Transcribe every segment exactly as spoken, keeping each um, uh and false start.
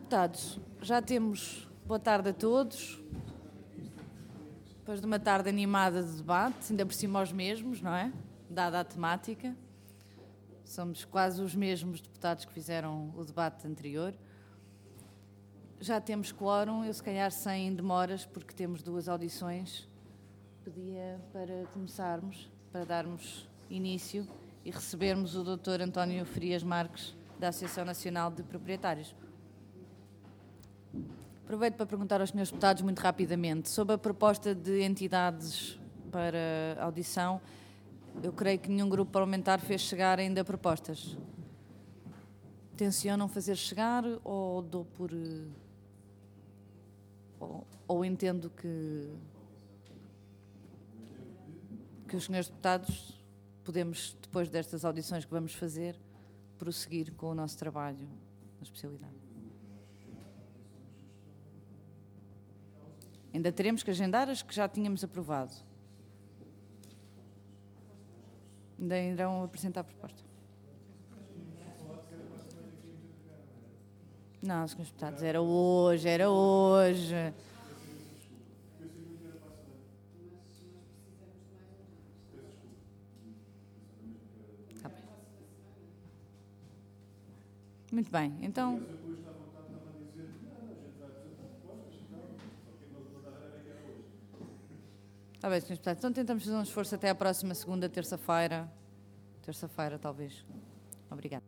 Deputados, já temos boa tarde a todos. Depois de uma tarde animada de debate, ainda por cima aos mesmos, não é? Dada a temática. Somos quase os mesmos deputados que fizeram o debate anterior. Já temos quórum, eu se calhar sem demoras, porque temos duas audições. Pedia para começarmos, para darmos início e recebermos o doutor António Frias Marques, da Associação Nacional de Proprietários. Aproveito para perguntar aos senhores deputados muito rapidamente sobre a proposta de entidades para audição. Eu creio que nenhum grupo parlamentar fez chegar ainda propostas. Tencionam fazer chegar ou dou por... Ou, ou entendo que... que os senhores deputados podemos, depois destas audições que vamos fazer, prosseguir com o nosso trabalho na especialidade. Ainda teremos que agendar as que já tínhamos aprovado. Ainda irão apresentar a proposta. Não, senhores deputados, era hoje, era hoje. Tá bem. Muito bem, então... Está bem, senhores deputados. Então tentamos fazer um esforço até à próxima segunda, terça-feira. Terça-feira, talvez. Obrigada.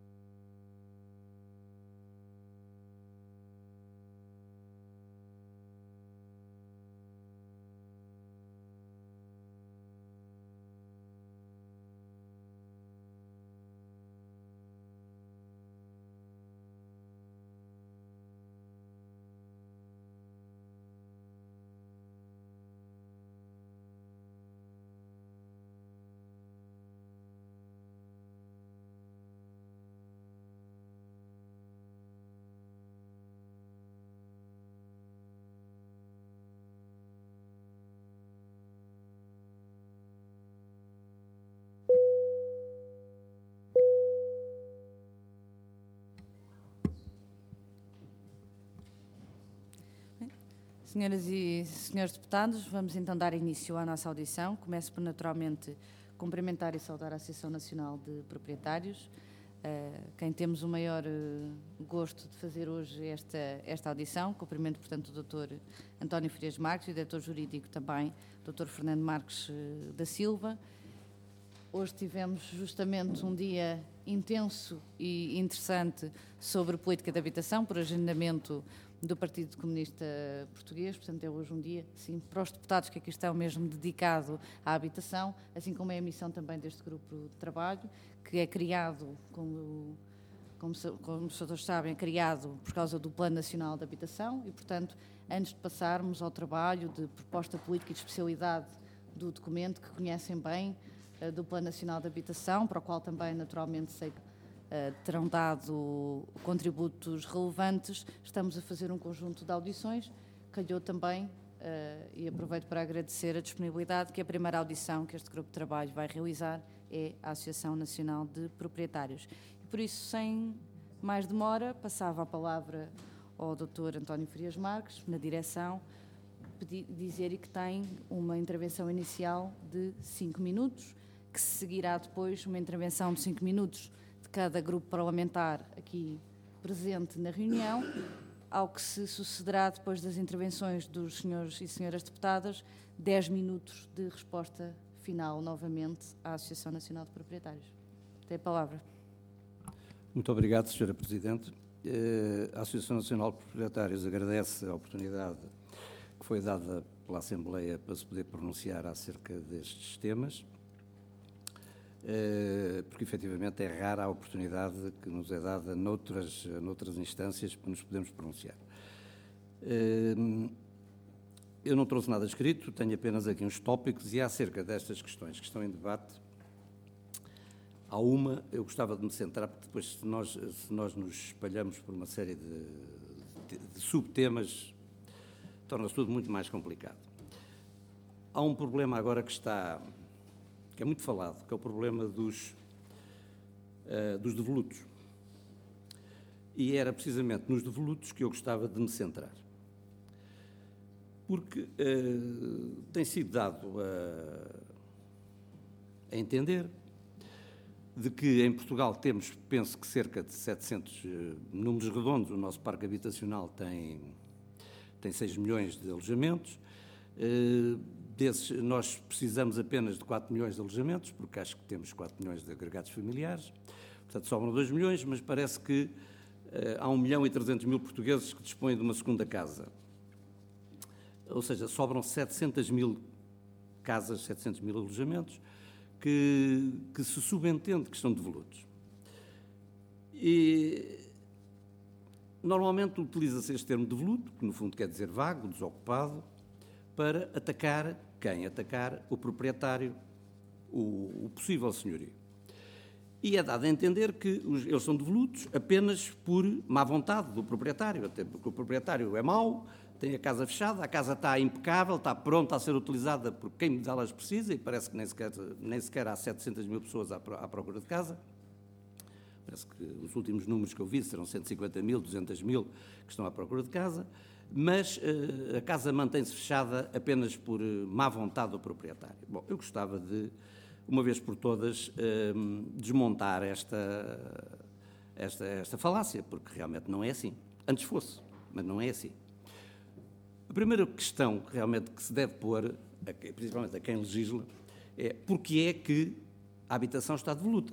Senhoras e senhores deputados, vamos então dar início à nossa audição. Começo por, naturalmente, cumprimentar e saudar a Associação Nacional de Proprietários, quem temos o maior gosto de fazer hoje esta, esta audição. Cumprimento, portanto, o doutor António Frias Marques e o diretor jurídico também, doutor Fernando Marques da Silva. Hoje tivemos justamente um dia intenso e interessante sobre política de habitação, por agendamento do Partido Comunista Português. Portanto, é hoje um dia, sim, para os deputados que aqui estão mesmo dedicado à habitação, assim como é a missão também deste grupo de trabalho, que é criado, como, como, como os senhores sabem, é criado por causa do Plano Nacional de Habitação e, portanto, antes de passarmos ao trabalho de proposta política e de especialidade do documento, que conhecem bem, do Plano Nacional de Habitação, para o qual também, naturalmente, sei que uh, terão dado contributos relevantes, estamos a fazer um conjunto de audições. Calhou também, uh, e aproveito para agradecer a disponibilidade, que a primeira audição que este grupo de trabalho vai realizar é a Associação Nacional de Proprietários. E por isso, sem mais demora, passava a palavra ao doutor António Frias Marques, na direção, dizer que tem uma intervenção inicial de cinco minutos, que se seguirá depois uma intervenção de cinco minutos de cada grupo parlamentar aqui presente na reunião, ao que se sucederá depois das intervenções dos senhores e senhoras deputadas, dez minutos de resposta final novamente à Associação Nacional de Proprietários. Tem a palavra. Muito obrigado, senhora Presidente. A Associação Nacional de Proprietários agradece a oportunidade que foi dada pela Assembleia para se poder pronunciar acerca destes temas, porque efetivamente é rara a oportunidade que nos é dada noutras, noutras instâncias para nos podermos pronunciar. Eu não trouxe nada escrito, tenho apenas aqui uns tópicos e acerca destas questões que estão em debate, há uma, eu gostava de me centrar, porque depois se nós, se nós nos espalhamos por uma série de, de, de subtemas, torna-se tudo muito mais complicado. Há um problema agora que está, que é muito falado, que é o problema dos, uh, dos devolutos. E era precisamente nos devolutos que eu gostava de me centrar. Porque uh, tem sido dado a, a entender de que em Portugal temos, penso que cerca de setecentos uh, números redondos, o nosso parque habitacional tem, tem seis milhões de alojamentos, uh, desses nós precisamos apenas de quatro milhões de alojamentos, porque acho que temos quatro milhões de agregados familiares, portanto sobram dois milhões, mas parece que uh, há um milhão e trezentos mil portugueses que dispõem de uma segunda casa. Ou seja, sobram setecentas mil casas, setecentos mil alojamentos, que, que se subentende que estão devolutos. E normalmente utiliza-se este termo devoluto, que no fundo quer dizer vago, desocupado, para atacar quem? Atacar o proprietário, o, o possível senhorio. E é dado a entender que os, eles são devolutos apenas por má vontade do proprietário, até porque o proprietário é mau, tem a casa fechada, a casa está impecável, está pronta a ser utilizada por quem delas precisa, e parece que nem sequer, nem sequer há setecentas mil pessoas à, à procura de casa. Parece que os últimos números que eu vi serão cento e cinquenta mil, duzentas mil que estão à procura de casa, mas uh, a casa mantém-se fechada apenas por uh, má vontade do proprietário. Bom, eu gostava de, uma vez por todas, uh, desmontar esta, esta, esta falácia, porque realmente não é assim. Antes fosse, mas não é assim. A primeira questão realmente que se deve pôr, principalmente a quem legisla, é porque é que a habitação está devoluta.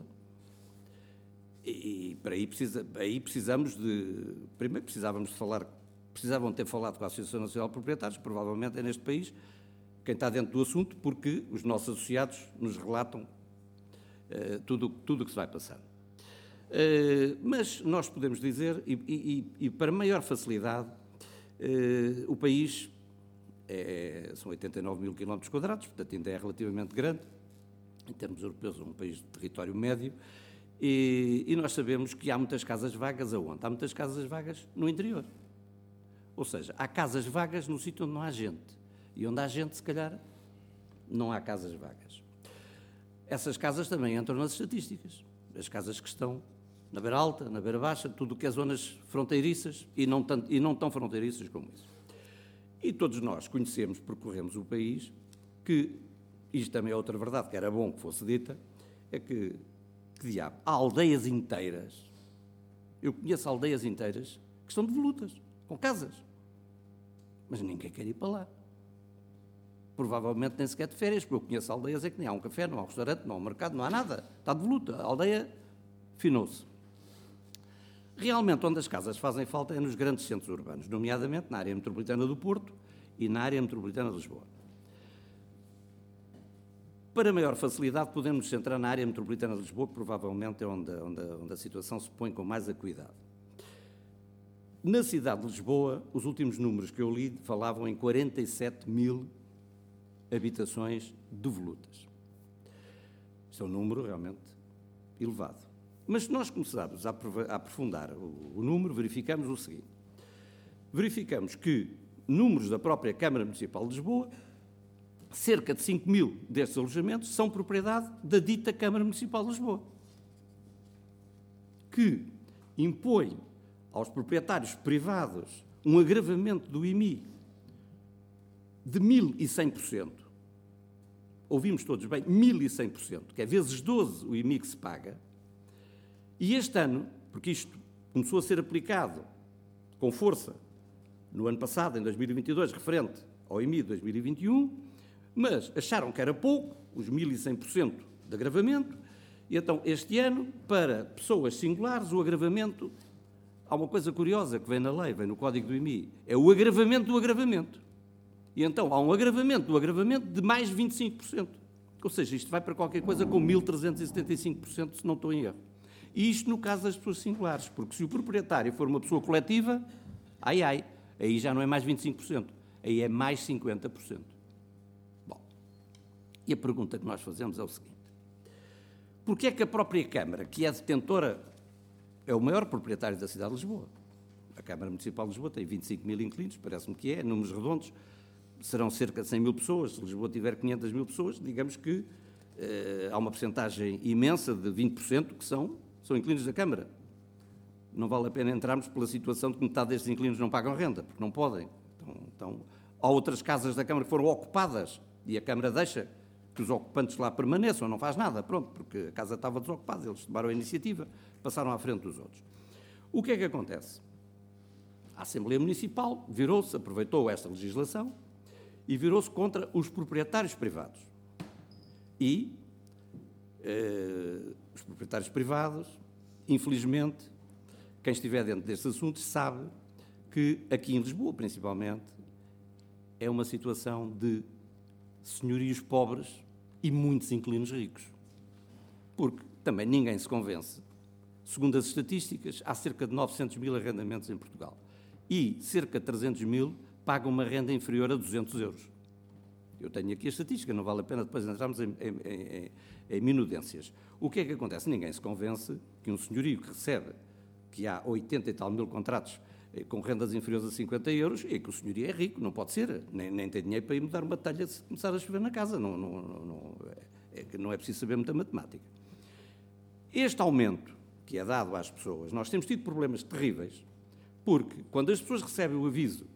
E para aí, precisa, aí precisamos de... Primeiro precisávamos de falar, precisavam ter falado com a Associação Nacional de Proprietários, provavelmente é neste país quem está dentro do assunto, porque os nossos associados nos relatam uh, tudo o que se vai passar. Uh, mas nós podemos dizer, e, e, e para maior facilidade, Uh, o país é, são oitenta e nove mil quilómetros quadrados, portanto ainda é relativamente grande, em termos europeus, é um país de território médio, e, e nós sabemos que há muitas casas vagas aonde? Há muitas casas vagas no interior. Ou seja, há casas vagas no sítio onde não há gente, e onde há gente, se calhar, não há casas vagas. Essas casas também entram nas estatísticas, as casas que estão na beira alta, na beira baixa, tudo o que é zonas fronteiriças e não, tanto, e não tão fronteiriças como isso. E todos nós conhecemos, percorremos o país, que, isto também é outra verdade que era bom que fosse dita, é que, que diabo, há aldeias inteiras, eu conheço aldeias inteiras que estão devolutas, com casas, mas ninguém quer ir para lá. Provavelmente nem sequer de férias, porque eu conheço aldeias é que nem há um café, não há um restaurante, não há um mercado, não há nada, está devoluta, a aldeia finou-se. Realmente, onde as casas fazem falta é nos grandes centros urbanos, nomeadamente na área metropolitana do Porto e na área metropolitana de Lisboa. Para maior facilidade, podemos nos centrar na área metropolitana de Lisboa, que provavelmente é onde, onde, onde a situação se põe com mais acuidade. Na cidade de Lisboa, os últimos números que eu li falavam em quarenta e sete mil habitações devolutas. Isto é um número realmente elevado. Mas se nós começarmos a aprofundar o número, verificamos o seguinte. Verificamos que, números da própria Câmara Municipal de Lisboa, cerca de cinco mil destes alojamentos são propriedade da dita Câmara Municipal de Lisboa, que impõe aos proprietários privados um agravamento do I M I de mil e cem por cento. Ouvimos todos bem, mil e cem por cento, que é vezes doze o I M I que se paga. E este ano, porque isto começou a ser aplicado com força no ano passado, em dois mil e vinte e dois, referente ao I M I de dois mil e vinte e um, mas acharam que era pouco, os mil e cem por cento de agravamento, e então este ano, para pessoas singulares, o agravamento, há uma coisa curiosa que vem na lei, vem no Código do I M I, é o agravamento do agravamento. E então há um agravamento do agravamento de mais vinte e cinco por cento. Ou seja, isto vai para qualquer coisa com mil trezentos e setenta e cinco por cento, se não estou em erro. E isto no caso das pessoas singulares, porque se o proprietário for uma pessoa coletiva, ai ai, aí já não é mais vinte e cinco por cento, aí é mais cinquenta por cento. Bom, e a pergunta que nós fazemos é o seguinte: porquê é que a própria Câmara, que é detentora, é o maior proprietário da cidade de Lisboa, a Câmara Municipal de Lisboa tem vinte e cinco mil inquilinos, parece-me que é, números redondos, serão cerca de cem mil pessoas, se Lisboa tiver quinhentas mil pessoas, digamos que eh, há uma percentagem imensa de vinte por cento que são, são inquilinos da Câmara. não vale a pena entrarmos pela situação de que metade destes inquilinos não pagam renda, porque não podem. Então, então, há outras casas da Câmara que foram ocupadas e a Câmara deixa que os ocupantes lá permaneçam, não faz nada, pronto, porque a casa estava desocupada, eles tomaram a iniciativa, passaram à frente dos outros. O que é que acontece? A Assembleia Municipal virou-se, aproveitou esta legislação e virou-se contra os proprietários privados. E eh, os proprietários privados, infelizmente, quem estiver dentro destes assuntos sabe que aqui em Lisboa, principalmente, é uma situação de senhorios pobres e muitos inquilinos ricos. Porque também ninguém se convence. Segundo as estatísticas, há cerca de novecentos mil arrendamentos em Portugal e cerca de trezentos mil pagam uma renda inferior a duzentos euros. Eu tenho aqui a estatística, não vale a pena depois entrarmos em, em, em, em minudências. O que é que acontece? Ninguém se convence que um senhorio que recebe, que há oitenta e tal mil contratos com rendas inferiores a cinquenta euros, é que o senhorio é rico, não pode ser, nem, nem tem dinheiro para ir mudar uma telha se começar a chover na casa, não, não, não, é, não é preciso saber muita matemática. Este aumento que é dado às pessoas, nós temos tido problemas terríveis, porque quando as pessoas recebem o aviso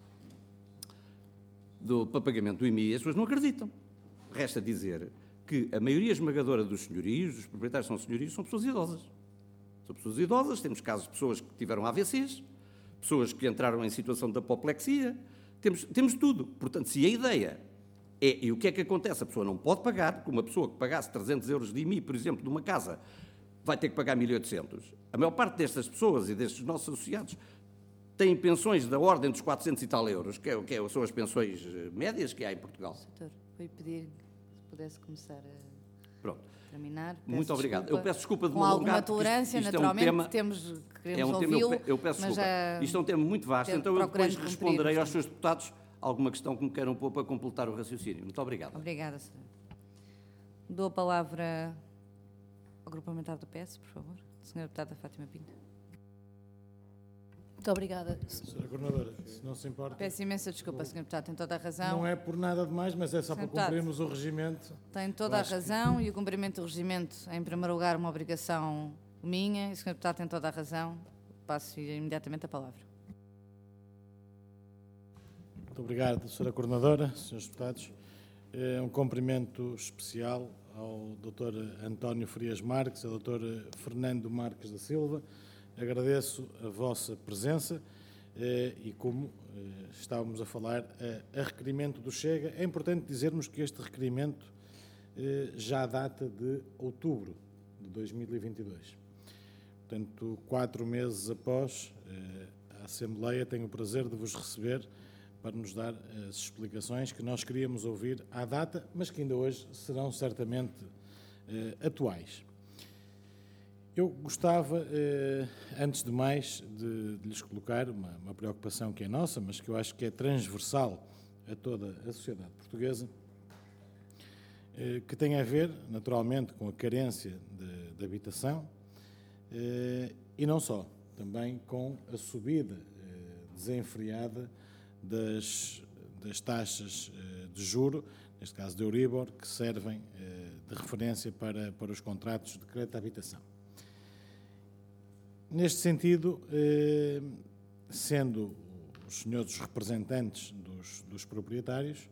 do, para pagamento do I M I, as pessoas não acreditam. Resta dizer que a maioria esmagadora dos senhorios, dos proprietários são senhorios, são pessoas idosas. São pessoas idosas, temos casos de pessoas que tiveram A V Cs, pessoas que entraram em situação de apoplexia, temos, temos tudo. Portanto, se a ideia é, e o que é que acontece? A pessoa não pode pagar, porque uma pessoa que pagasse trezentos euros de I M I, por exemplo, de uma casa, vai ter que pagar mil e oitocentos. A maior parte destas pessoas e destes nossos associados têm pensões da ordem dos quatrocentos e tal euros, que, é, que é, são as pensões médias que há em Portugal. Doutor, vou pedir se pudesse começar a Pronto. terminar. Peço Muito obrigado. Desculpa, Eu peço desculpa de com me alguma alongar. tolerância, isto, isto naturalmente, é um tema, temos, queremos é um tema, ouvi-lo. eu, eu peço mas desculpa. já Isto é um tema muito vasto, então eu depois procurando responderei cumprir, aos seus deputados alguma questão que me queiram pôr para completar o raciocínio. Muito obrigado. Obrigada, senhora. Dou a palavra ao grupo parlamentar do P S, por favor. Senhora Deputada Fátima Pinto. Muito obrigada. Senhora Coordenadora, se não se importa. Peço imensa desculpa, senhora Deputada, tem toda a razão. Não é por nada demais, mas é só Senhor para cumprirmos o regimento. Tem toda a razão e o cumprimento do regimento é, em primeiro lugar, uma obrigação minha e o senhor Deputado tem toda a razão. Passo-lhe imediatamente a palavra. Muito obrigado, senhora Coordenadora, senhores deputados. É um cumprimento especial ao doutor António Frias Marques, ao doutor Fernando Marques da Silva. Agradeço a vossa presença e, como estávamos a falar, a requerimento do Chega, é importante dizermos que este requerimento já data de outubro de dois mil e vinte e dois. Portanto, quatro meses após a Assembleia, tenho o prazer de vos receber para nos dar as explicações que nós queríamos ouvir à data, mas que ainda hoje serão certamente atuais. Eu gostava, eh, antes de mais, de, de lhes colocar uma, uma preocupação que é nossa, mas que eu acho que é transversal a toda a sociedade portuguesa, eh, que tem a ver, naturalmente, com a carência de, de habitação eh, e não só, também com a subida eh, desenfreada das, das taxas eh, de juro, neste caso de Euribor, que servem eh, de referência para, para os contratos de crédito à habitação. Neste sentido, sendo os senhores os representantes dos, dos proprietários,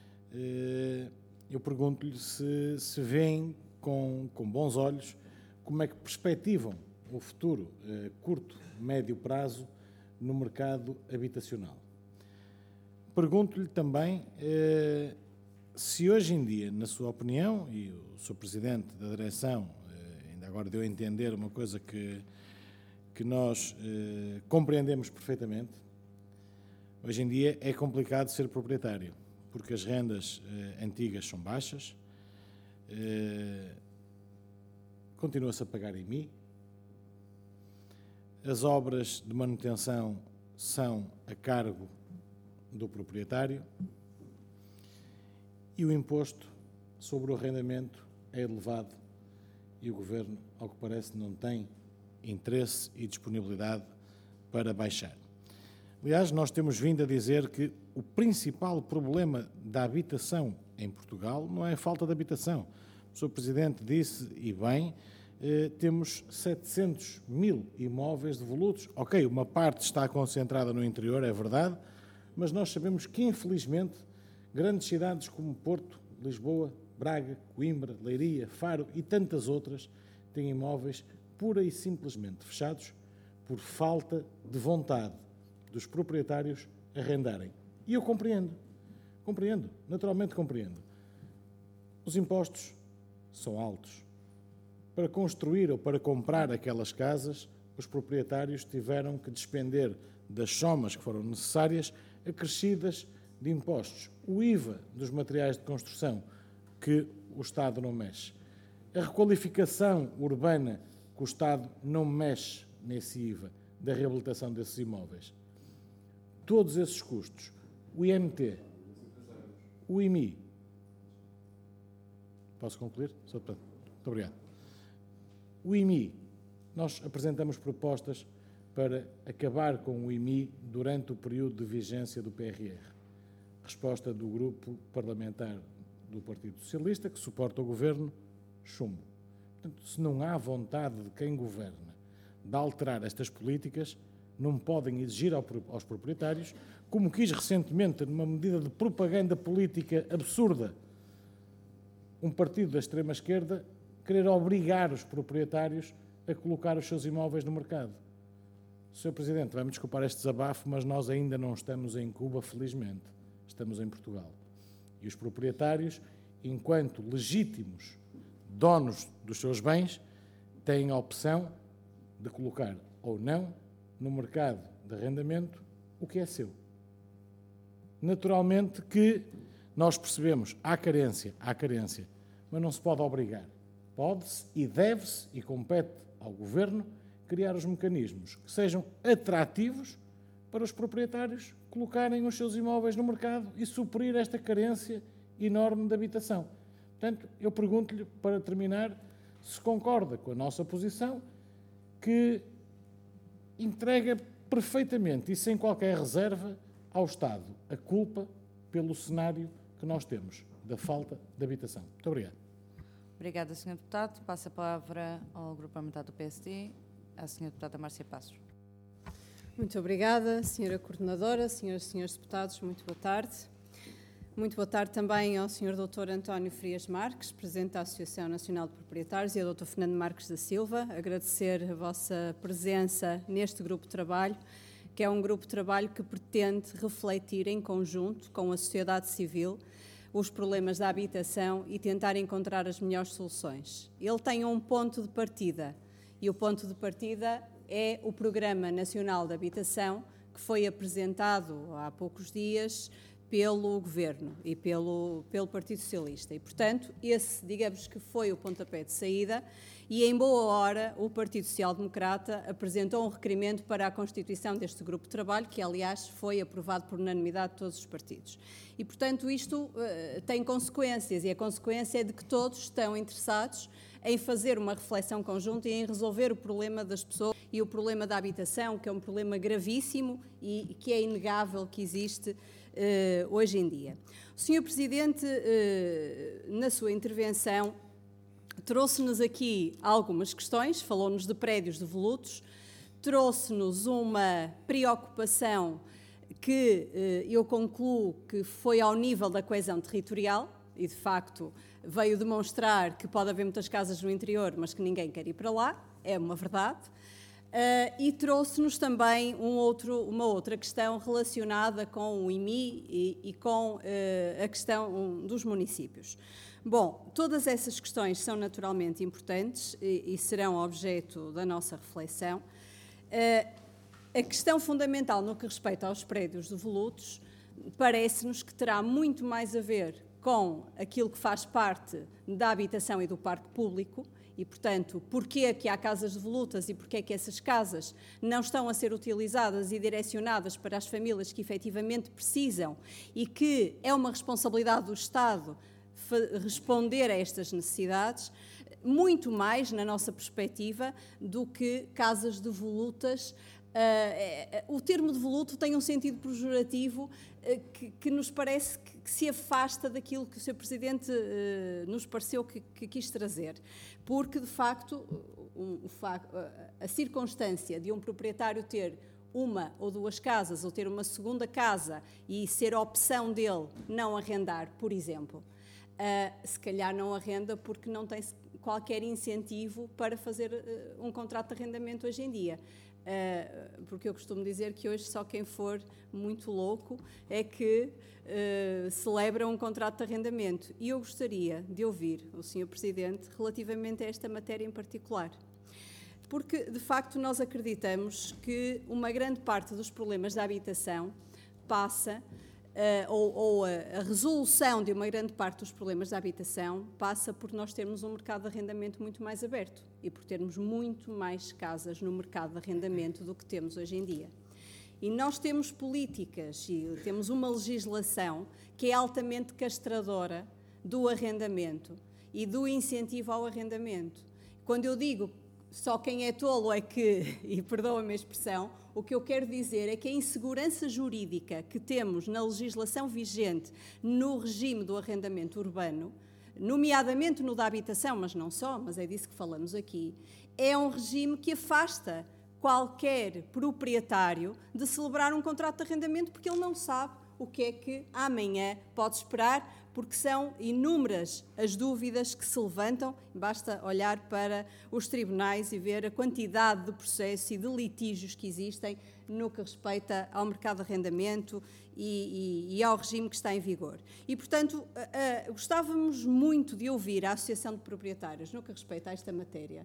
eu pergunto-lhe se, se veem com, com bons olhos como é que perspectivam o futuro curto, médio prazo no mercado habitacional. Pergunto-lhe também se hoje em dia, na sua opinião, e o senhor Presidente da Direção ainda agora deu a entender uma coisa que que nós eh, compreendemos perfeitamente, hoje em dia é complicado ser proprietário, porque as rendas eh, antigas são baixas, eh, continua-se a pagar I M I, as obras de manutenção são a cargo do proprietário e o imposto sobre o arrendamento é elevado e o Governo, ao que parece, não tem interesse e disponibilidade para baixar. Aliás, nós temos vindo a dizer que o principal problema da habitação em Portugal não é a falta de habitação. O senhor Presidente disse, e bem, eh, temos setecentos mil imóveis devolutos. Ok, uma parte está concentrada no interior, é verdade, mas nós sabemos que, infelizmente, grandes cidades como Porto, Lisboa, Braga, Coimbra, Leiria, Faro e tantas outras têm imóveis pura e simplesmente fechados por falta de vontade dos proprietários arrendarem. E eu compreendo, compreendo, naturalmente compreendo. Os impostos são altos. Para construir ou para comprar aquelas casas, os proprietários tiveram que despender das somas que foram necessárias, acrescidas de impostos. O I V A dos materiais de construção, que o Estado não mexe. A requalificação urbana, que o Estado não mexe nesse I V A, da reabilitação desses imóveis. Todos esses custos. O I M T, o I M I. Posso concluir? Muito obrigado. O I M I. Nós apresentamos propostas para acabar com o I M I durante o período de vigência do P R R. Resposta do grupo parlamentar do Partido Socialista, que suporta o governo, chumbo. Portanto, se não há vontade de quem governa de alterar estas políticas, não podem exigir aos proprietários, como quis recentemente, numa medida de propaganda política absurda, um partido da extrema-esquerda querer obrigar os proprietários a colocar os seus imóveis no mercado. senhor Presidente, vai-me desculpar este desabafo, mas nós ainda não estamos em Cuba, felizmente. Estamos em Portugal. E os proprietários, enquanto legítimos donos dos seus bens, têm a opção de colocar ou não no mercado de arrendamento o que é seu. Naturalmente que nós percebemos, há carência, há carência, mas não se pode obrigar. Pode-se e deve-se, e compete ao Governo, criar os mecanismos que sejam atrativos para os proprietários colocarem os seus imóveis no mercado e suprir esta carência enorme de habitação. Portanto, eu pergunto-lhe, para terminar, se concorda com a nossa posição, que entrega perfeitamente e sem qualquer reserva ao Estado a culpa pelo cenário que nós temos da falta de habitação. Muito obrigado. Obrigada, senhor Deputado. Passo a palavra ao Grupo Parlamentar do P S D, à senhora Deputada Márcia Passos. Muito obrigada, senhora Coordenadora, senhoras e senhores deputados, muito boa tarde. Muito boa tarde também ao senhor doutor António Frias Marques, Presidente da Associação Nacional de Proprietários, e ao doutor Fernando Marques da Silva. Agradecer a vossa presença neste grupo de trabalho, que é um grupo de trabalho que pretende refletir em conjunto com a sociedade civil os problemas da habitação e tentar encontrar as melhores soluções. Ele tem um ponto de partida, e o ponto de partida é o Programa Nacional de Habitação, que foi apresentado há poucos dias pelo Governo e pelo, pelo Partido Socialista. E, portanto, esse, digamos que foi o pontapé de saída, e em boa hora o Partido Social Democrata apresentou um requerimento para a constituição deste grupo de trabalho, que, aliás, foi aprovado por unanimidade de todos os partidos. E, portanto, isto uh, tem consequências, e a consequência é de que todos estão interessados em fazer uma reflexão conjunta e em resolver o problema das pessoas e o problema da habitação, que é um problema gravíssimo e que é inegável que existe uh, hoje em dia. O senhor Presidente, uh, na sua intervenção, trouxe-nos aqui algumas questões, falou-nos de prédios devolutos, trouxe-nos uma preocupação que uh, eu concluo que foi ao nível da coesão territorial e, de facto, veio demonstrar que pode haver muitas casas no interior, mas que ninguém quer ir para lá, é uma verdade. Uh, e trouxe-nos também um outro, uma outra questão relacionada com o I M I e, e com uh, a questão um, dos municípios. Bom, todas essas questões são naturalmente importantes e, e serão objeto da nossa reflexão. Uh, a questão fundamental no que respeita aos prédios devolutos parece-nos que terá muito mais a ver com aquilo que faz parte da habitação e do parque público e, portanto, porquê é que há casas devolutas e porquê é que essas casas não estão a ser utilizadas e direcionadas para as famílias que efetivamente precisam e que é uma responsabilidade do Estado responder a estas necessidades, muito mais, na nossa perspectiva, do que casas devolutas uh, o termo devoluto tem um sentido pejorativo uh, que, que nos parece que, que se afasta daquilo que o senhor Presidente uh, nos pareceu que, que quis trazer. Porque, de facto, um, o fa a circunstância de um proprietário ter uma ou duas casas, ou ter uma segunda casa e ser a opção dele não arrendar, por exemplo, uh, se calhar não arrenda porque não tem qualquer incentivo para fazer uh, um contrato de arrendamento hoje em dia. Uh, porque eu costumo dizer que hoje só quem for muito louco é que uh, celebra um contrato de arrendamento. E eu gostaria de ouvir o senhor Presidente relativamente a esta matéria em particular. Porque, de facto, nós acreditamos que uma grande parte dos problemas da habitação passa, uh, ou, ou a, a resolução de uma grande parte dos problemas da habitação passa por nós termos um mercado de arrendamento muito mais aberto e por termos muito mais casas no mercado de arrendamento do que temos hoje em dia. E nós temos políticas e temos uma legislação que é altamente castradora do arrendamento e do incentivo ao arrendamento. Quando eu digo só quem é tolo é que, e perdoa-me a expressão, o que eu quero dizer é que a insegurança jurídica que temos na legislação vigente no regime do arrendamento urbano, nomeadamente no da habitação, mas não só, mas é disso que falamos aqui, é um regime que afasta qualquer proprietário de celebrar um contrato de arrendamento porque ele não sabe o que é que amanhã pode esperar, porque são inúmeras as dúvidas que se levantam. Basta olhar para os tribunais e ver a quantidade de processos e de litígios que existem no que respeita ao mercado de arrendamento e, e, e ao regime que está em vigor. E, portanto, uh, uh, gostávamos muito de ouvir a Associação de Proprietários no que respeita a esta matéria,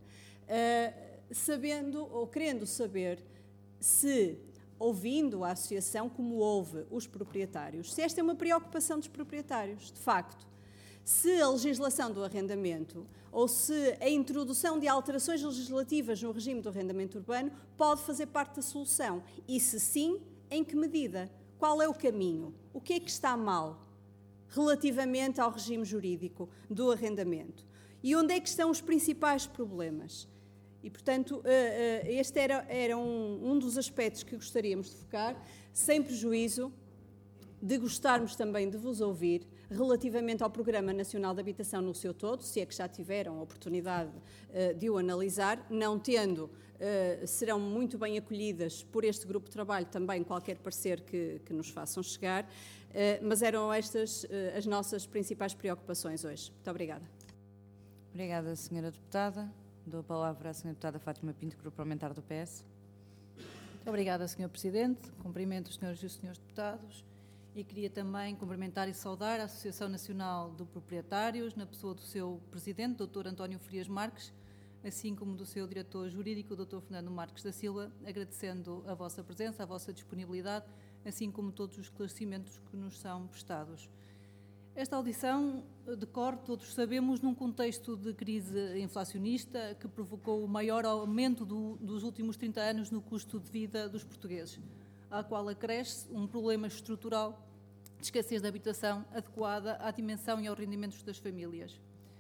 uh, sabendo ou querendo saber se, ouvindo a associação como ouve os proprietários, se esta é uma preocupação dos proprietários, de facto, se a legislação do arrendamento ou se a introdução de alterações legislativas no regime do arrendamento urbano pode fazer parte da solução e, se sim, em que medida? Qual é o caminho? O que é que está mal relativamente ao regime jurídico do arrendamento? E onde é que estão os principais problemas? E, portanto, este era, era um, um dos aspectos que gostaríamos de focar, sem prejuízo de gostarmos também de vos ouvir relativamente ao Programa Nacional de Habitação no seu todo, se é que já tiveram a oportunidade uh, de o analisar, não tendo, uh, serão muito bem acolhidas por este grupo de trabalho também qualquer parecer que, que nos façam chegar, uh, mas eram estas uh, as nossas principais preocupações hoje. Muito obrigada. Obrigada, senhora Deputada. Dou a palavra à senhora Deputada Fátima Pinto, Grupo Parlamentar do P S. Muito obrigada, senhor Presidente. Cumprimento os senhores e os senhores deputados e queria também cumprimentar e saudar a Associação Nacional de Proprietários, na pessoa do seu Presidente, doutor António Frias Marques, assim como do seu Diretor Jurídico, doutor Fernando Marques da Silva, agradecendo a vossa presença, a vossa disponibilidade, assim como todos os esclarecimentos que nos são prestados. Esta audição decorre, todos sabemos, num contexto de crise inflacionista que provocou o maior aumento do, dos últimos trinta anos no custo de vida dos portugueses, à qual acresce um problema estrutural de escassez de habitação adequada à dimensão e aos rendimentos das famílias.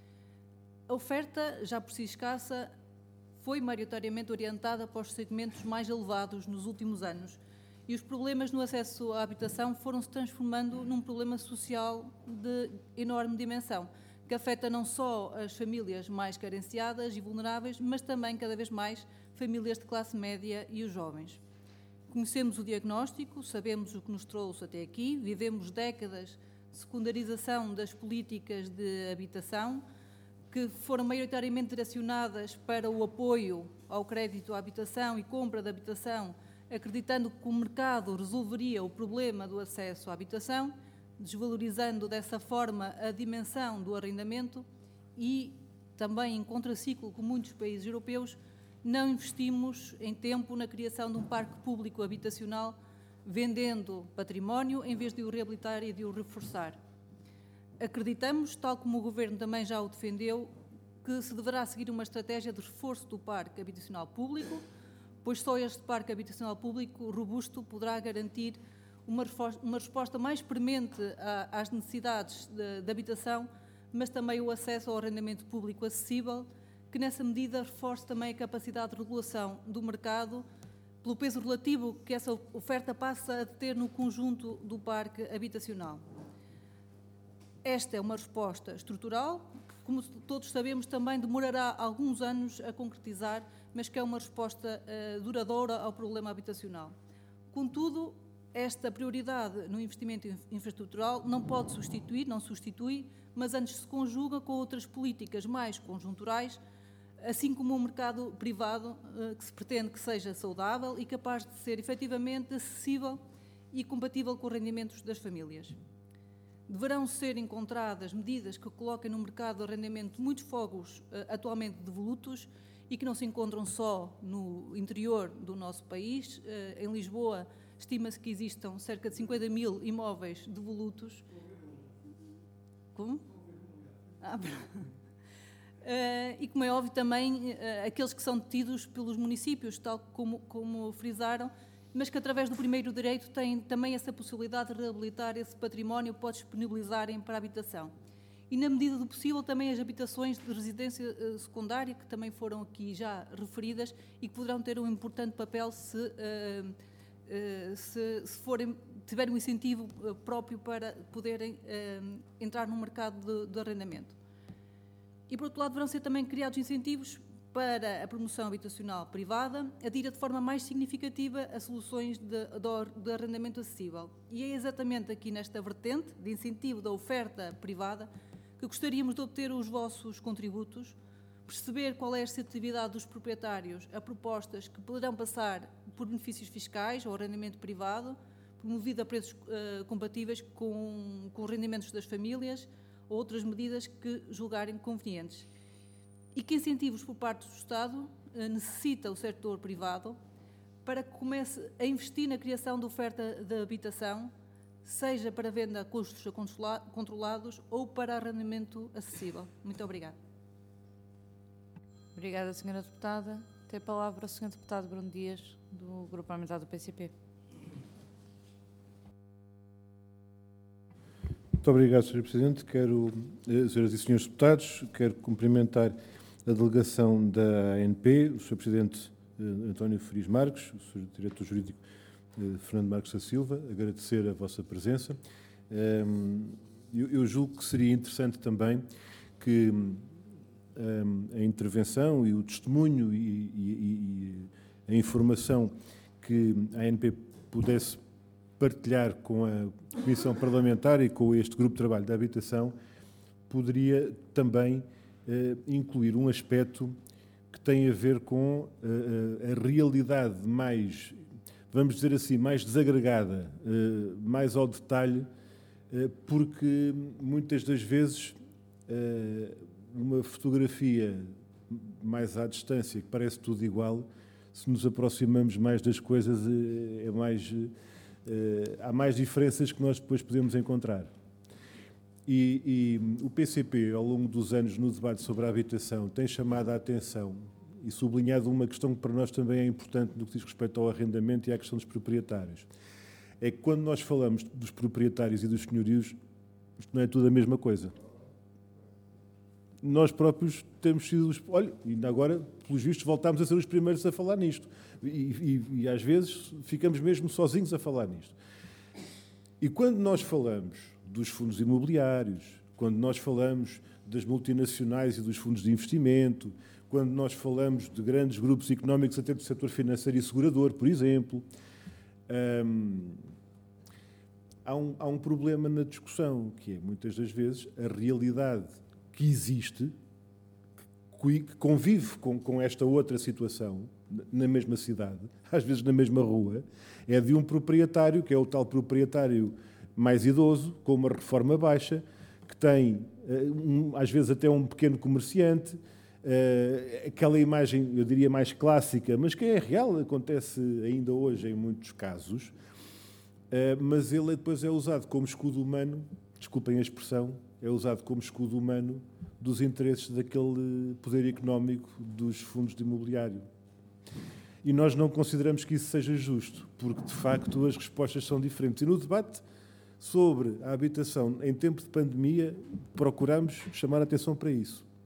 A oferta, já por si escassa, foi maioritariamente orientada para os segmentos mais elevados nos últimos anos, e os problemas no acesso à habitação foram-se transformando num problema social de enorme dimensão, que afeta não só as famílias mais carenciadas e vulneráveis, mas também, cada vez mais, famílias de classe média e os jovens. Conhecemos o diagnóstico, sabemos o que nos trouxe até aqui, vivemos décadas de secundarização das políticas de habitação, que foram maioritariamente direcionadas para o apoio ao crédito à habitação e compra de habitação, acreditando que o mercado resolveria o problema do acesso à habitação, desvalorizando dessa forma a dimensão do arrendamento e, também em contraciclo com muitos países europeus, não investimos em tempo na criação de um parque público habitacional, vendendo património em vez de o reabilitar e de o reforçar. Acreditamos, tal como o Governo também já o defendeu, que se deverá seguir uma estratégia de reforço do parque habitacional público, pois só este parque habitacional público robusto poderá garantir uma resposta, uma resposta mais premente a, às necessidades de, de habitação, mas também o acesso ao arrendamento público acessível, que nessa medida reforce também a capacidade de regulação do mercado, pelo peso relativo que essa oferta passa a ter no conjunto do parque habitacional. Esta é uma resposta estrutural, que, como todos sabemos, também demorará alguns anos a concretizar, mas que é uma resposta uh, duradoura ao problema habitacional. Contudo, esta prioridade no investimento infraestrutural não pode substituir, não substitui, mas antes se conjuga com outras políticas mais conjunturais, assim como o mercado privado, que se pretende que seja saudável e capaz de ser efetivamente acessível e compatível com os rendimentos das famílias. Deverão ser encontradas medidas que coloquem no mercado de arrendamento muitos fogos atualmente devolutos e que não se encontram só no interior do nosso país. Em Lisboa, estima-se que existam cerca de cinquenta mil imóveis devolutos. Como? Ah, Uh, e, como é óbvio, também uh, aqueles que são detidos pelos municípios, tal como, como frisaram, mas que, através do primeiro direito, têm também essa possibilidade de reabilitar esse património, pode disponibilizarem para a habitação. E, na medida do possível, também as habitações de residência uh, secundária, que também foram aqui já referidas e que poderão ter um importante papel se, uh, uh, se, se forem, tiverem um incentivo uh, próprio para poderem uh, entrar no mercado de, de arrendamento. E, por outro lado, deverão ser também criados incentivos para a promoção habitacional privada, adira de forma mais significativa a soluções de, de, de arrendamento acessível. E é exatamente aqui nesta vertente de incentivo da oferta privada que gostaríamos de obter os vossos contributos, perceber qual é a receptividade dos proprietários a propostas que poderão passar por benefícios fiscais ou arrendamento privado, promovido a preços uh, compatíveis com, com os rendimentos das famílias, ou outras medidas que julgarem convenientes. E que incentivos por parte do Estado eh, necessita o setor privado para que comece a investir na criação de oferta de habitação, seja para venda a custos controlados ou para arrendamento acessível. Muito obrigada. Obrigada, senhora Deputada. Tem a palavra o senhor Deputado Bruno Dias, do Grupo Parlamentar do P C P. Muito obrigado, senhor Presidente. Quero, senhoras e senhores deputados, quero cumprimentar a delegação da A N P, o senhor Presidente eh, António Frias Marques, o senhor Diretor Jurídico eh, Fernando Marques da Silva, agradecer a vossa presença. Eh, eu, eu julgo que seria interessante também que eh, a intervenção e o testemunho e, e, e a informação que a A N P pudesse partilhar com a Comissão Parlamentar e com este Grupo de Trabalho da Habitação, poderia também eh, incluir um aspecto que tem a ver com eh, a realidade mais, vamos dizer assim, mais desagregada, eh, mais ao detalhe, eh, porque muitas das vezes eh, uma fotografia mais à distância, que parece tudo igual, se nos aproximamos mais das coisas, eh, é mais... Uh, há mais diferenças que nós depois podemos encontrar. E, e o P C P, ao longo dos anos, no debate sobre a habitação, tem chamado a atenção e sublinhado uma questão que para nós também é importante no que diz respeito ao arrendamento e à questão dos proprietários. É que quando nós falamos dos proprietários e dos senhorios, isto não é tudo a mesma coisa. Nós próprios temos sido os... Olha, ainda agora, pelos vistos, voltámos a ser os primeiros a falar nisto. E, e, e às vezes ficamos mesmo sozinhos a falar nisto. E quando nós falamos dos fundos imobiliários, quando nós falamos das multinacionais e dos fundos de investimento, quando nós falamos de grandes grupos económicos, até do setor financeiro e segurador, por exemplo, hum, há, um, há um problema na discussão, que é, muitas das vezes, a realidade que existe, que convive com, com esta outra situação, na mesma cidade, às vezes na mesma rua, é de um proprietário, que é o tal proprietário mais idoso, com uma reforma baixa, que tem, um, às vezes, até um pequeno comerciante, uh, aquela imagem, eu diria, mais clássica, mas que é real, acontece ainda hoje em muitos casos, uh, mas ele depois é usado como escudo humano, desculpem a expressão, é usado como escudo humano dos interesses daquele poder económico dos fundos de imobiliário. E nós não consideramos que isso seja justo, porque, de facto, as respostas são diferentes. E no debate sobre a habitação em tempo de pandemia, procuramos chamar a atenção para isso.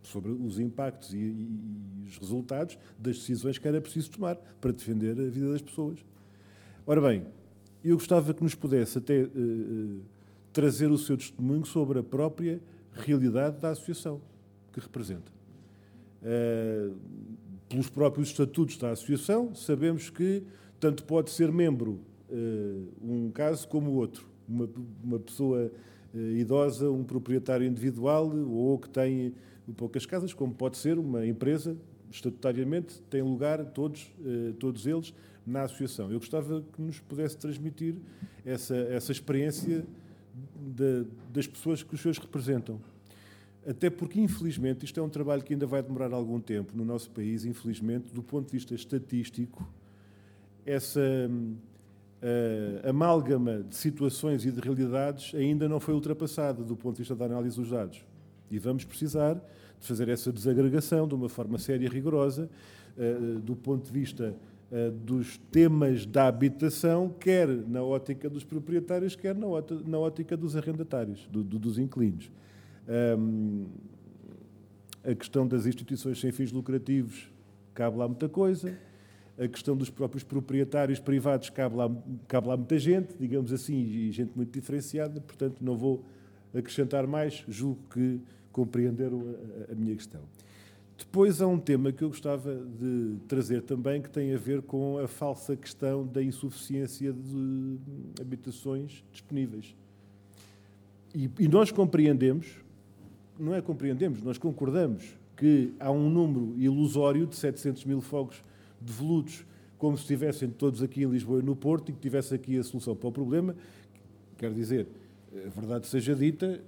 sobre os impactos e, e, e os resultados das decisões que era preciso tomar para defender a vida das pessoas. Ora bem, eu gostava que nos pudesse até uh, uh, trazer o seu testemunho sobre a própria realidade da associação que representa. Uh, pelos próprios estatutos da associação, sabemos que tanto pode ser membro uh, um caso como o outro. Uma, uma pessoa uh, idosa, um proprietário individual ou que tem poucas casas, como pode ser uma empresa, estatutariamente, tem lugar todos, uh, todos eles na associação. Eu gostava que nos pudesse transmitir essa, essa experiência de, das pessoas que os senhores representam. Até porque, infelizmente, isto é um trabalho que ainda vai demorar algum tempo no nosso país, infelizmente, do ponto de vista estatístico, essa uh, amálgama de situações e de realidades ainda não foi ultrapassada do ponto de vista da análise dos dados. E vamos precisar de fazer essa desagregação de uma forma séria e rigorosa, uh, do ponto de vista uh, dos temas da habitação, quer na ótica dos proprietários, quer na, na ótica dos arrendatários, do, do, dos inquilinos. Um, a questão das instituições sem fins lucrativos, cabe lá muita coisa. A questão dos próprios proprietários privados, cabe lá, cabe lá muita gente, digamos assim, e gente muito diferenciada. Portanto, não vou acrescentar mais, julgo que compreenderam a, a minha questão. Depois há um tema que eu gostava de trazer também, que tem a ver com a falsa questão da insuficiência de habitações disponíveis. E, e nós compreendemos, não é compreendemos, nós concordamos que há um número ilusório de setecentos mil fogos devolutos, como se estivessem todos aqui em Lisboa e no Porto, e que tivesse aqui a solução para o problema. Quer dizer, a verdade seja dita,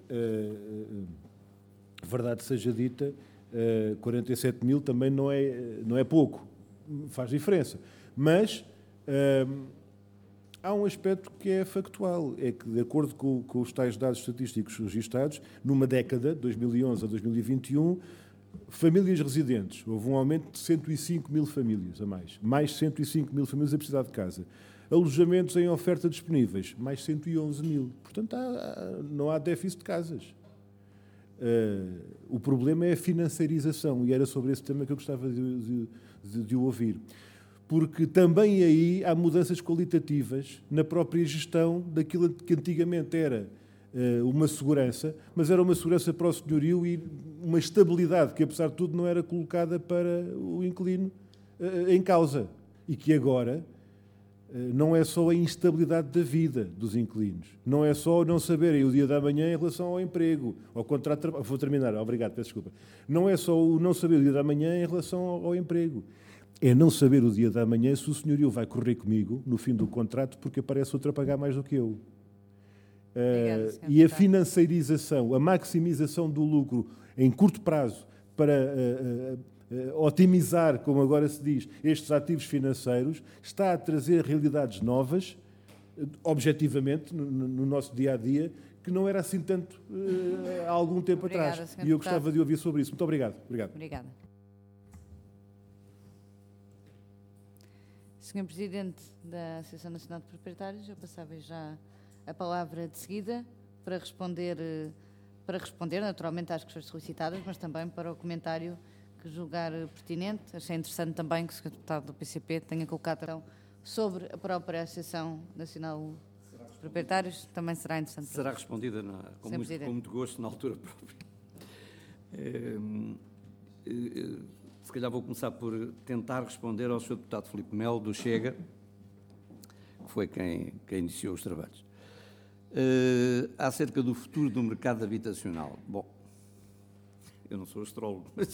a verdade seja dita, quarenta e sete mil também não é, não é pouco, faz diferença. Mas hum, há um aspecto que é factual, é que, de acordo com, com os tais dados estatísticos registados, numa década, dois mil e onze a dois mil e vinte e um, famílias residentes, houve um aumento de cento e cinco mil famílias a mais, mais cento e cinco mil famílias a precisar de casa. Alojamentos em oferta disponíveis, mais cento e onze mil. Portanto, há, não há déficit de casas. Uh, o problema é a financiarização, e era sobre esse tema que eu gostava de, de, de, de ouvir. Porque também aí há mudanças qualitativas na própria gestão daquilo que antigamente era uh, uma segurança, mas era uma segurança para o senhorio e uma estabilidade que, apesar de tudo, não era colocada para o inquilino uh, em causa. E que agora uh, não é só a instabilidade da vida dos inquilinos, não é só não saberem o dia da manhã em relação ao emprego, ao contrato de trabalho. Vou terminar, obrigado, peço desculpa. Não é só o não saber o dia da manhã em relação ao, ao emprego. É não saber o dia da manhã se o senhorio vai correr comigo no fim do contrato porque aparece outro a pagar mais do que eu. Obrigada, uh, e a financiarização, a maximização do lucro em curto prazo para uh, uh, uh, otimizar, como agora se diz, estes ativos financeiros, está a trazer realidades novas, uh, objetivamente, no, no nosso dia-a-dia, que não era assim tanto uh, há algum tempo Obrigada, atrás. E eu gostava de ouvir sobre isso. Muito obrigado. Obrigado. Obrigada. senhor Presidente da Associação Nacional de Proprietários, eu passava já a palavra de seguida para responder, para responder naturalmente às questões solicitadas, mas também para o comentário que julgar pertinente. Achei interessante também que o senhor Deputado do P C P tenha colocado então, sobre a própria Associação Nacional de Proprietários, também será interessante. Será respondida na, com, muito, com muito gosto na altura própria. É, é, Se calhar vou começar por tentar responder ao senhor Deputado Filipe Melo, do Chega, que foi quem, quem iniciou os trabalhos. Uh, acerca do futuro do mercado habitacional. Bom, eu não sou astrólogo, mas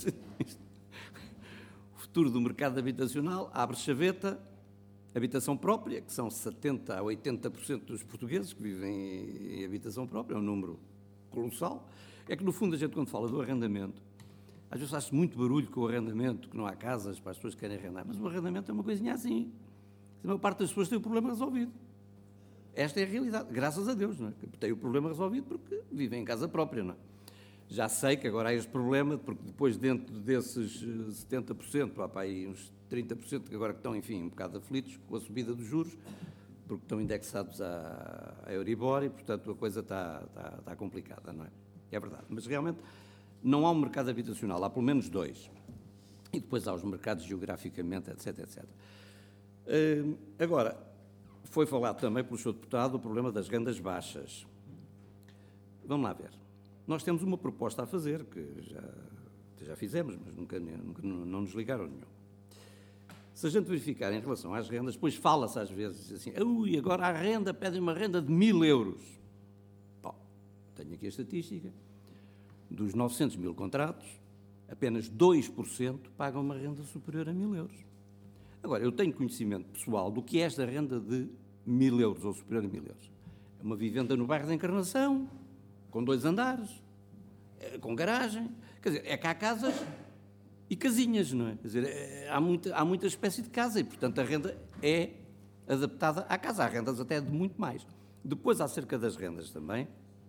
o futuro do mercado habitacional abre chaveta, habitação própria, que são setenta a oitenta por cento dos portugueses que vivem em habitação própria, é um número colossal. É que, no fundo, a gente, quando fala do arrendamento, às vezes faz-se muito barulho com o arrendamento, que não há casas para as pessoas que querem arrendar, mas o arrendamento é uma coisinha assim. A maior parte das pessoas tem o problema resolvido. Esta é a realidade, graças a Deus, não é? Tem o problema resolvido porque vivem em casa própria, não é? Já sei que agora há este problema, porque depois, dentro desses setenta por cento, há para aí uns trinta por cento que agora estão, enfim, um bocado aflitos com a subida dos juros, porque estão indexados à, à Euribor e, portanto, a coisa está, está, está complicada, não é? É verdade. Mas, realmente, não há um mercado habitacional, há pelo menos dois. E depois há os mercados geograficamente, etc, etcétera. Uh, agora, foi falado também pelo senhor Deputado o problema das rendas baixas. Vamos lá ver. Nós temos uma proposta a fazer, que já, já fizemos, mas nunca, nunca não nos ligaram nenhum. Se a gente verificar em relação às rendas, depois fala-se às vezes assim, ui, agora a renda, pedem uma renda de mil euros. Bom, tenho aqui a estatística. Dos novecentos mil contratos, apenas dois por cento pagam uma renda superior a mil euros. Agora, eu tenho conhecimento pessoal do que é esta renda de mil euros ou superior a mil euros. É uma vivenda no bairro da Encarnação, com dois andares, com garagem. Quer dizer, é que há casas e casinhas, não é? Quer dizer, é, há, muita, há muita espécie de casa e, portanto, a renda é adaptada à casa. Há rendas até de muito mais. Depois, acerca das rendas também,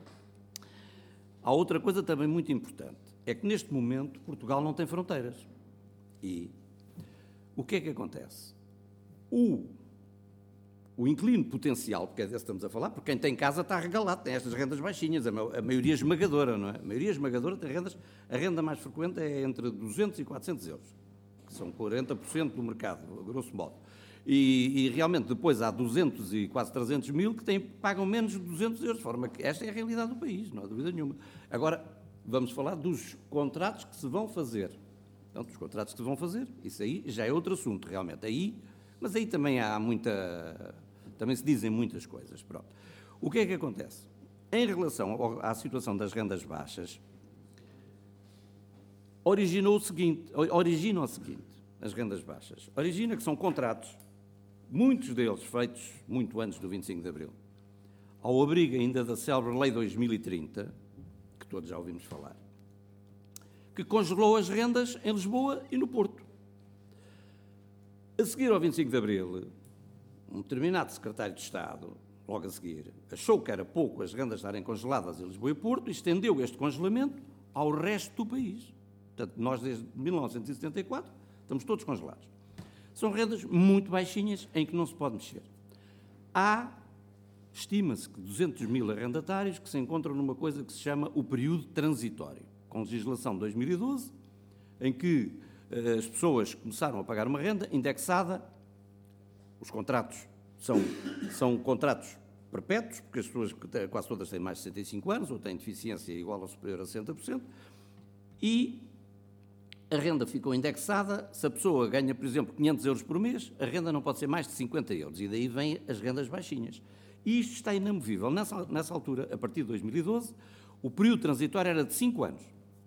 há outra coisa também muito importante. É que, neste momento, Portugal não tem fronteiras. E o que é que acontece? O, o inquilino potencial, porque é desse que estamos a falar, porque quem tem casa está regalado, tem estas rendas baixinhas, a, a maioria esmagadora, não é? A maioria esmagadora tem rendas, a renda mais frequente é entre duzentos e quatrocentos euros, que são quarenta por cento do mercado, a grosso modo. E, e realmente depois há duzentos e quase trezentos mil que têm, pagam menos de duzentos euros, de forma que esta é a realidade do país, não há dúvida nenhuma. Agora, vamos falar dos contratos que se vão fazer. Portanto, os contratos que se vão fazer, isso aí já é outro assunto, realmente. Aí, mas aí também há muita... Também se dizem muitas coisas. Pronto. O que é que acontece? Em relação ao, à situação das rendas baixas, originou o seguinte, origina o seguinte, as rendas baixas. Origina que são contratos, muitos deles feitos muito antes do vinte e cinco de Abril, ao abrigo ainda da célebre Lei dois mil e trinta, que todos já ouvimos falar, que congelou as rendas em Lisboa e no Porto. A seguir ao vinte e cinco de Abril, um determinado secretário de Estado, logo a seguir, achou que era pouco as rendas estarem congeladas em Lisboa e Porto e estendeu este congelamento ao resto do país. Portanto, nós desde mil novecentos e setenta e quatro estamos todos congelados. São rendas muito baixinhas em que não se pode mexer. Há, estima-se que duzentos mil arrendatários que se encontram numa coisa que se chama o período transitório, com legislação de dois mil e doze, em que uh, as pessoas começaram a pagar uma renda indexada. Os contratos são, são contratos perpétuos, porque as pessoas quase todas têm mais de sessenta e cinco anos ou têm deficiência igual ou superior a sessenta por cento, e a renda ficou indexada. Se a pessoa ganha, por exemplo, quinhentos euros por mês, a renda não pode ser mais de cinquenta euros, e daí vêm as rendas baixinhas. E isto está inamovível. Nessa, nessa altura, a partir de dois mil e doze, o período transitório era de cinco anos.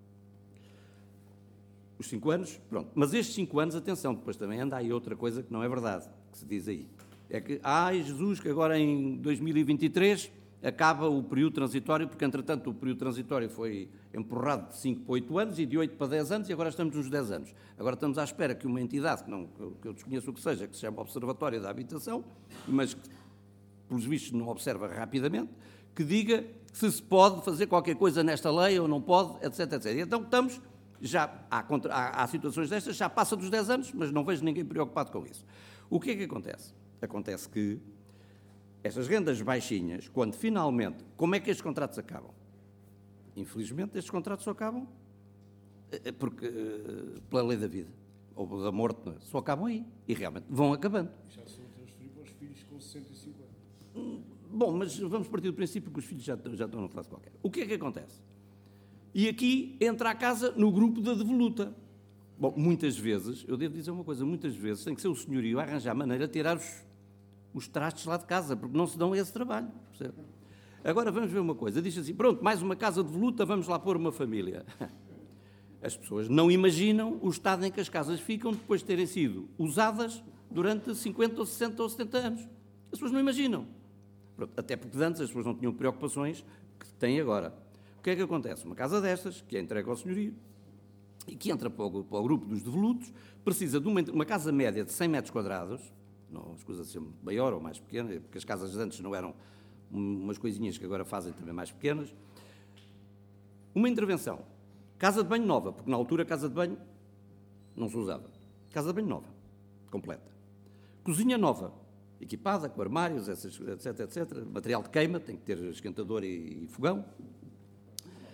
Os cinco anos, pronto. Mas estes cinco anos, atenção, depois também anda aí outra coisa que não é verdade, que se diz aí. É que, ai Jesus, que agora em dois mil e vinte e três acaba o período transitório, porque entretanto o período transitório foi empurrado de cinco para oito anos e de oito para dez anos e agora estamos nos dez anos. Agora estamos à espera que uma entidade, que, não, que eu desconheço o que seja, que se chama Observatório da Habitação, mas que, pelos vistos, não observa rapidamente, que diga se se pode fazer qualquer coisa nesta lei ou não pode, etc, etcétera. Então estamos... Já há, há, há situações destas, já passa dos dez anos, mas não vejo ninguém preocupado com isso. O que é que acontece? Acontece que estas rendas baixinhas, quando finalmente... Como é que estes contratos acabam? Infelizmente, estes contratos só acabam porque, pela lei da vida, ou da morte, só acabam aí. E realmente vão acabando. E já são transferidos para os filhos com sessenta e cinco anos. Bom, mas vamos partir do princípio que os filhos já, já estão numa fase qualquer. O que é que acontece? E aqui entra a casa no grupo da devoluta. Bom, muitas vezes, eu devo dizer uma coisa, muitas vezes tem que ser o senhorio a arranjar maneira de tirar os, os trastes lá de casa, porque não se dão esse trabalho, percebe? Agora vamos ver uma coisa, diz assim, pronto, mais uma casa de devoluta, vamos lá pôr uma família. As pessoas não imaginam o estado em que as casas ficam depois de terem sido usadas durante cinquenta ou sessenta ou setenta anos. As pessoas não imaginam. Pronto, até porque antes as pessoas não tinham preocupações que têm agora. O que é que acontece? Uma casa destas, que é entregue ao senhorio, e que entra para o, para o grupo dos devolutos, precisa de uma, uma casa média de cem metros quadrados, não escusa ser maior ou mais pequena, porque as casas de antes não eram umas coisinhas que agora fazem também mais pequenas. Uma intervenção. Casa de banho nova, porque na altura a casa de banho não se usava. Casa de banho nova, completa. Cozinha nova, equipada, com armários, etc, etc. Material de queima, tem que ter esquentador e, e fogão.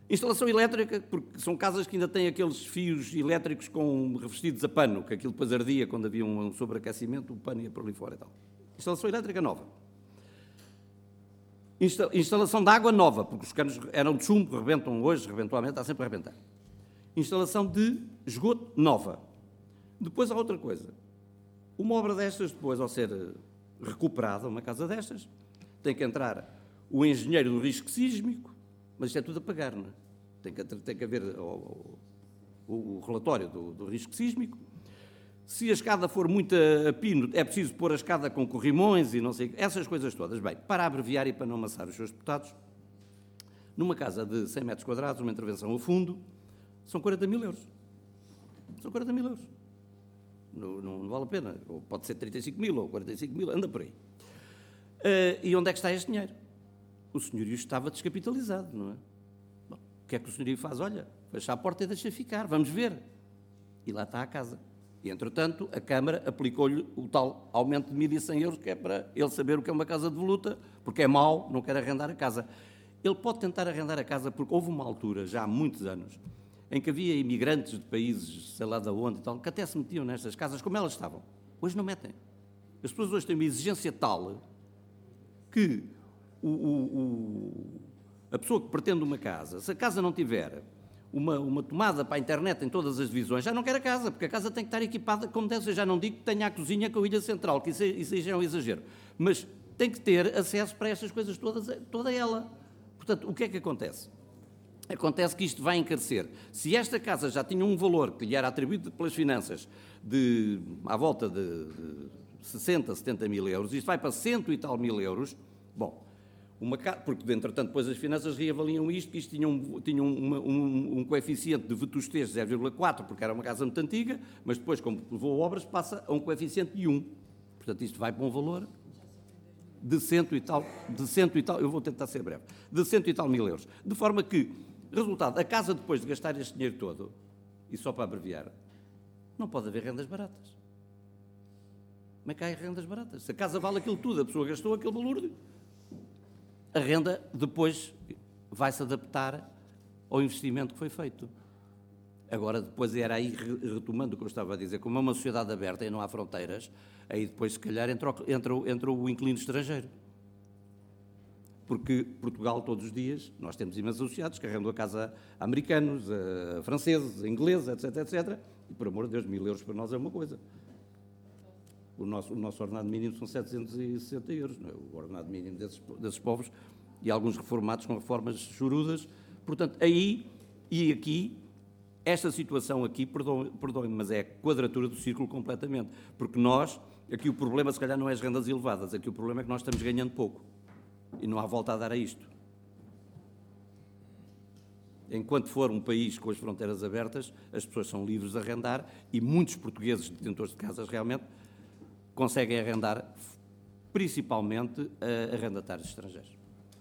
Instalação elétrica, porque são casas que ainda têm aqueles fios elétricos com revestidos a pano, que aquilo depois ardia quando havia um sobreaquecimento, o pano ia por ali fora e tal. Instalação elétrica nova. Insta- instalação de água nova, porque os canos eram de chumbo, rebentam hoje, rebentam amanhã, está sempre a rebentar. Instalação de esgoto nova. Depois há outra coisa. Uma obra destas, depois, ao ser recuperada, uma casa destas, tem que entrar o engenheiro do risco sísmico, mas isto é tudo a pagar, não é? Tem que, tem que haver o, o, o relatório do, do risco sísmico. Se a escada for muito a, a pino, é preciso pôr a escada com corrimões e não sei, essas coisas todas. Bem, para abreviar e para não amassar os seus deputados, numa casa de cem metros quadrados, uma intervenção a fundo, são quarenta mil euros. São quarenta mil euros. Não, não, não vale a pena. Ou pode ser trinta e cinco mil ou quarenta e cinco mil, anda por aí. Uh, e onde é que está este dinheiro? O senhorio estava descapitalizado, não é? Bom, o que é que o senhorio faz? Olha, fecha a porta e deixa ficar, vamos ver. E lá está a casa. E, entretanto, a Câmara aplicou-lhe o tal aumento de mil e cem euros, que é para ele saber o que é uma casa de voluta, porque é mau, não quer arrendar a casa. Ele pode tentar arrendar a casa, porque houve uma altura, já há muitos anos, em que havia imigrantes de países, sei lá de onde e tal, que até se metiam nestas casas como elas estavam. Hoje não metem. As pessoas hoje têm uma exigência tal que o, o, o, a pessoa que pretende uma casa, se a casa não tiver uma, uma tomada para a internet em todas as divisões, já não quer a casa, porque a casa tem que estar equipada como deve ser. Já não digo que tenha a cozinha com a ilha central, que isso, isso já é um exagero, mas tem que ter acesso para estas coisas todas, toda ela. Portanto, o que é que acontece? Acontece que isto vai encarecer. Se esta casa já tinha um valor que lhe era atribuído pelas finanças de, à volta de, de sessenta, setenta mil euros, isto vai para cento e tal mil euros, bom, uma, porque, entretanto, depois as finanças reavaliam isto, que isto tinha um, tinha uma, um, um coeficiente de vetustez de zero vírgula quatro, porque era uma casa muito antiga, mas depois, como levou obras, passa a um coeficiente de um. Portanto, isto vai para um valor de cento e tal, de cento e tal, eu vou tentar ser breve, de cento e tal mil euros. De forma que, resultado, a casa, depois de gastar este dinheiro todo, e só para abreviar, não pode haver rendas baratas. Como é que há rendas baratas? Se a casa vale aquilo tudo, a pessoa gastou aquele valor, a renda depois vai-se adaptar ao investimento que foi feito. Agora, depois era aí, retomando o que eu estava a dizer, como é uma sociedade aberta e não há fronteiras, aí depois, se calhar, entra, entra, entra o inquilino estrangeiro. Porque Portugal, todos os dias, nós temos imensos associados que arrendam a casa a americanos, a franceses, a ingleses, etc, etcétera. E, por amor de Deus, mil euros para nós é uma coisa. O nosso, o nosso ordenado mínimo são setecentos e sessenta euros, não é? O ordenado mínimo desses, desses povos, e alguns reformados com reformas chorudas. Portanto, aí e aqui, esta situação aqui, perdoem-me, perdoem, mas é a quadratura do círculo completamente. Porque nós, aqui o problema, se calhar, não é as rendas elevadas, aqui o problema é que nós estamos ganhando pouco. E não há volta a dar a isto. Enquanto for um país com as fronteiras abertas, as pessoas são livres de arrendar e muitos portugueses detentores de casas realmente conseguem arrendar, principalmente a arrendatários estrangeiros.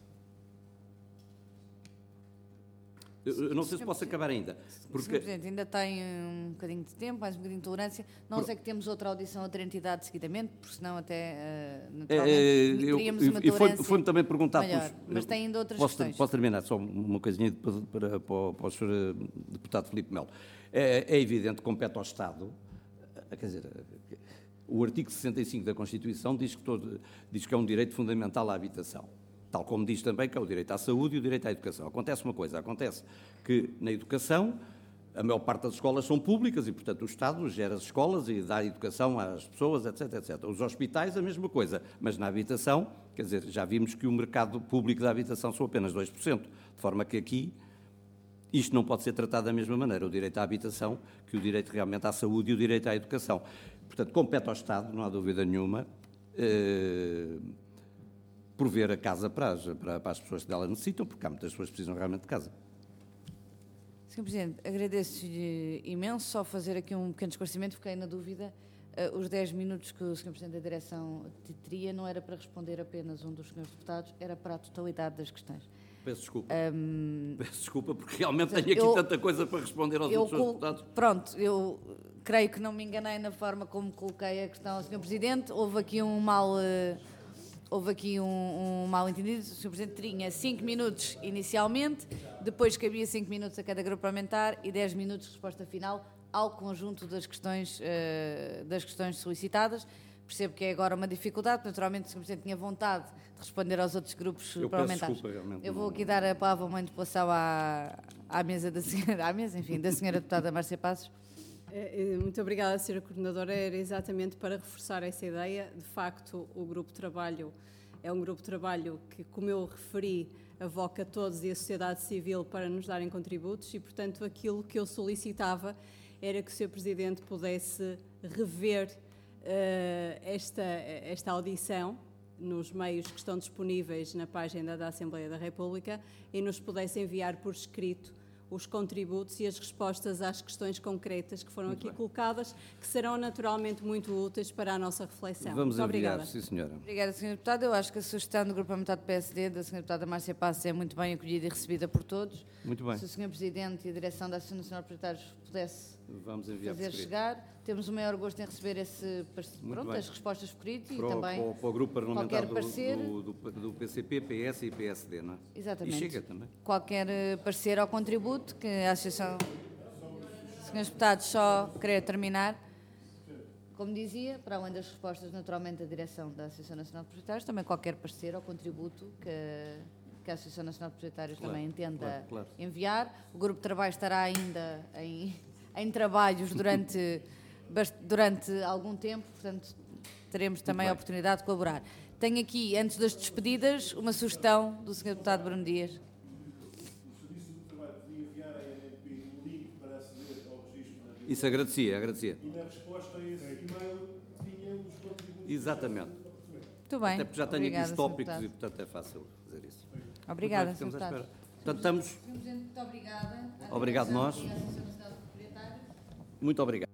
Eu não sei se posso acabar ainda. Porque... senhor Presidente, ainda tem um bocadinho de tempo, mais um bocadinho de tolerância. Não sei que temos outra audição a ter entidade seguidamente, porque senão até, uh, naturalmente, é, teríamos uma tolerância. E foi, foi-me também perguntado... Maior, pelos, mas tem ainda outras posso, questões. Ter, posso terminar só uma coisinha para, para, para, para o senhor deputado Filipe Melo. É, é evidente que compete ao Estado, quer dizer, o artigo sessenta e cinco da Constituição diz que, todo, diz que é um direito fundamental à habitação. Tal como diz também que é o direito à saúde e o direito à educação. Acontece uma coisa, acontece que na educação a maior parte das escolas são públicas e, portanto, o Estado gera as escolas e dá educação às pessoas, etc, etcétera. Os hospitais, a mesma coisa, mas na habitação, quer dizer, já vimos que o mercado público da habitação são apenas dois por cento, de forma que aqui isto não pode ser tratado da mesma maneira, o direito à habitação, que o direito realmente à saúde e o direito à educação. Portanto, compete ao Estado, não há dúvida nenhuma, eh, prover a casa para as, para, para as pessoas que dela necessitam, porque há muitas pessoas que precisam realmente de casa. senhor Presidente, agradeço-lhe imenso, só fazer aqui um pequeno esclarecimento, fiquei na dúvida, uh, os dez minutos que o senhor Presidente da Direção teria não era para responder apenas um dos senhores deputados, era para a totalidade das questões. Peço desculpa, um, peço desculpa, porque realmente tenho aqui eu, tanta coisa para responder aos outros senhores deputados. Pronto, eu creio que não me enganei na forma como coloquei a questão ao senhor Presidente, houve aqui um mal... Uh, Houve aqui um, um mal-entendido. O senhor Presidente tinha cinco minutos inicialmente, Depois cabia cinco minutos a cada grupo parlamentar e dez minutos de resposta final ao conjunto das questões, uh, das questões solicitadas. Percebo que é agora uma dificuldade, naturalmente o senhor Presidente tinha vontade de responder aos outros grupos Eu parlamentares. peço desculpa, realmente. Eu vou aqui dar a palavra, uma interpelação à, à mesa da senhora, à mesa, enfim, da senhora deputada Márcia Passos. Muito obrigada, senhora Coordenadora. Era exatamente para reforçar essa ideia. De facto, o grupo de trabalho é um grupo de trabalho que, como eu referi, avoca todos e a sociedade civil para nos darem contributos e, portanto, aquilo que eu solicitava era que o senhor Presidente pudesse rever uh, esta, esta audição nos meios que estão disponíveis na página da Assembleia da República e nos pudesse enviar por escrito os contributos e as respostas às questões concretas que foram Muito aqui bem. colocadas, que serão naturalmente muito úteis para a nossa reflexão. Vamos Muito enviar, obrigada. sim senhora. Obrigada, senhora Deputada. Eu acho que a sugestão do Grupo Parlamentar do P S D, da senhora Deputada Márcia Passos, é muito bem acolhida e recebida por todos. Muito bem. Se o senhor Presidente e a direção da Associação Nacional de Proprietários pudesse Vamos enviar por fazer escrito. chegar, temos o maior gosto em receber esse, pronto, bem. as respostas por escrito e Para o, também para o- para o grupo parlamentar qualquer do, parecer. do, do, do P C P, P S e P S D, não é? Exatamente. E chega também. Qualquer eh, parecer ou contributo que a Associação... Senhores Deputados, só querer terminar. Como dizia, para além das respostas, naturalmente, da direção da Associação Nacional de Proprietários, também qualquer parecer ou contributo que, que a Associação Nacional de Proprietários Claro, também entenda claro, claro. enviar. O grupo de trabalho estará ainda em, em trabalhos durante, bast- durante algum tempo, portanto, teremos também a bem. oportunidade de colaborar. Tenho aqui, antes das despedidas, uma sugestão do senhor Deputado Bruno Dias. Isso agradecia, agradecia. E na resposta a esse e-mail tinha os contributos. Exatamente. Muito bem. Até porque já tenho Obrigada, aqui os senhor tópicos e, Deputado. portanto, é fácil fazer isso. Obrigada, Muito bem, senhor ficamos à Deputado. espera. Portanto, estamos... senhor Presidente, muito obrigada. Obrigado nós. Muito obrigado.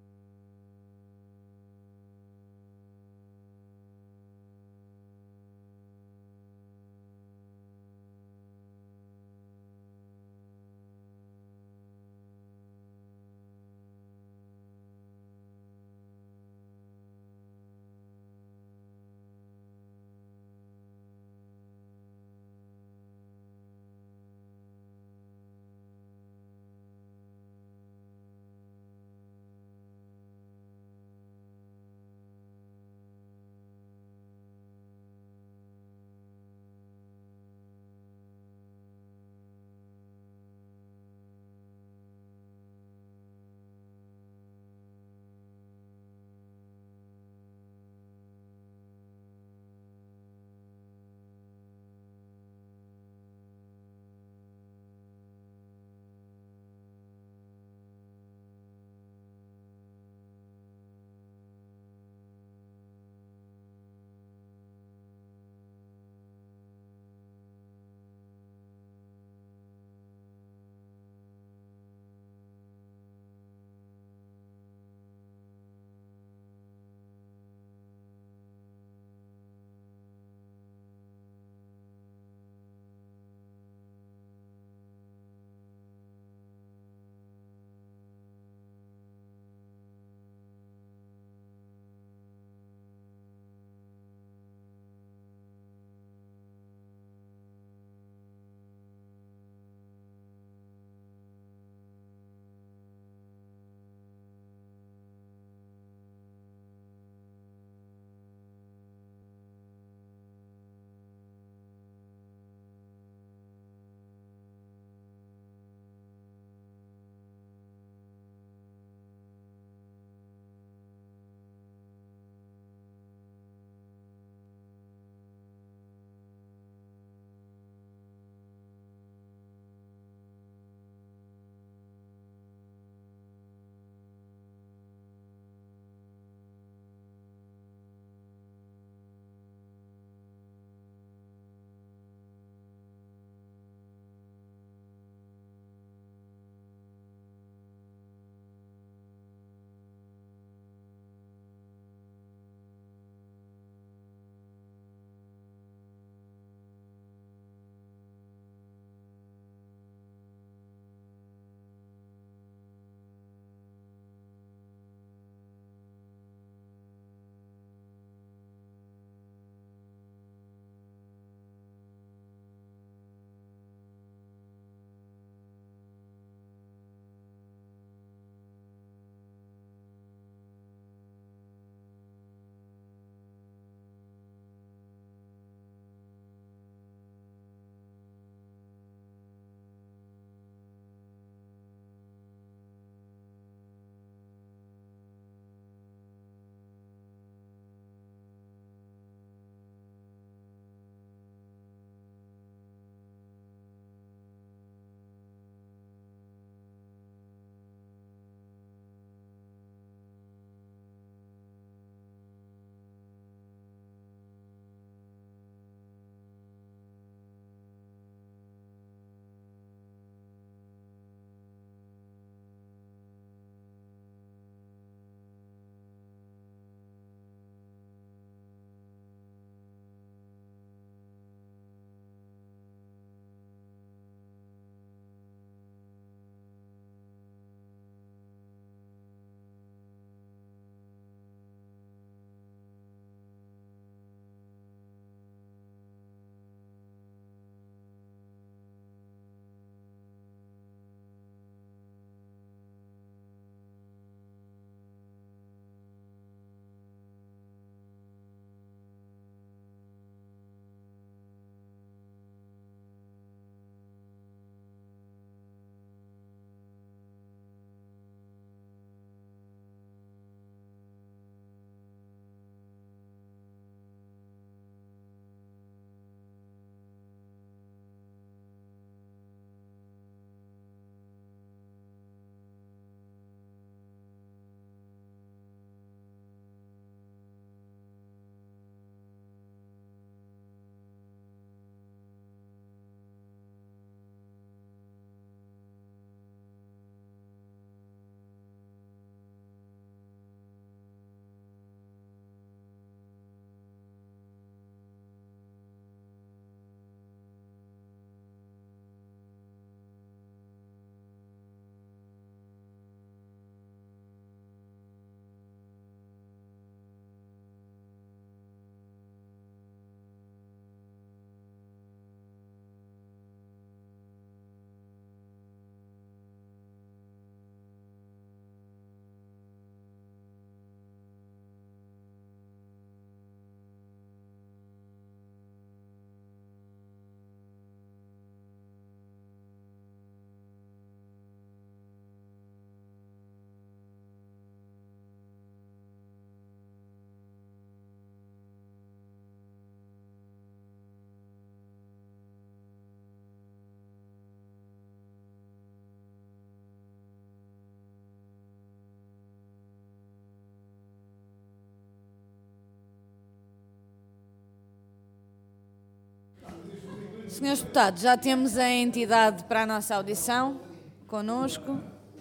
Senhores deputados, já temos a entidade para a nossa audição connosco.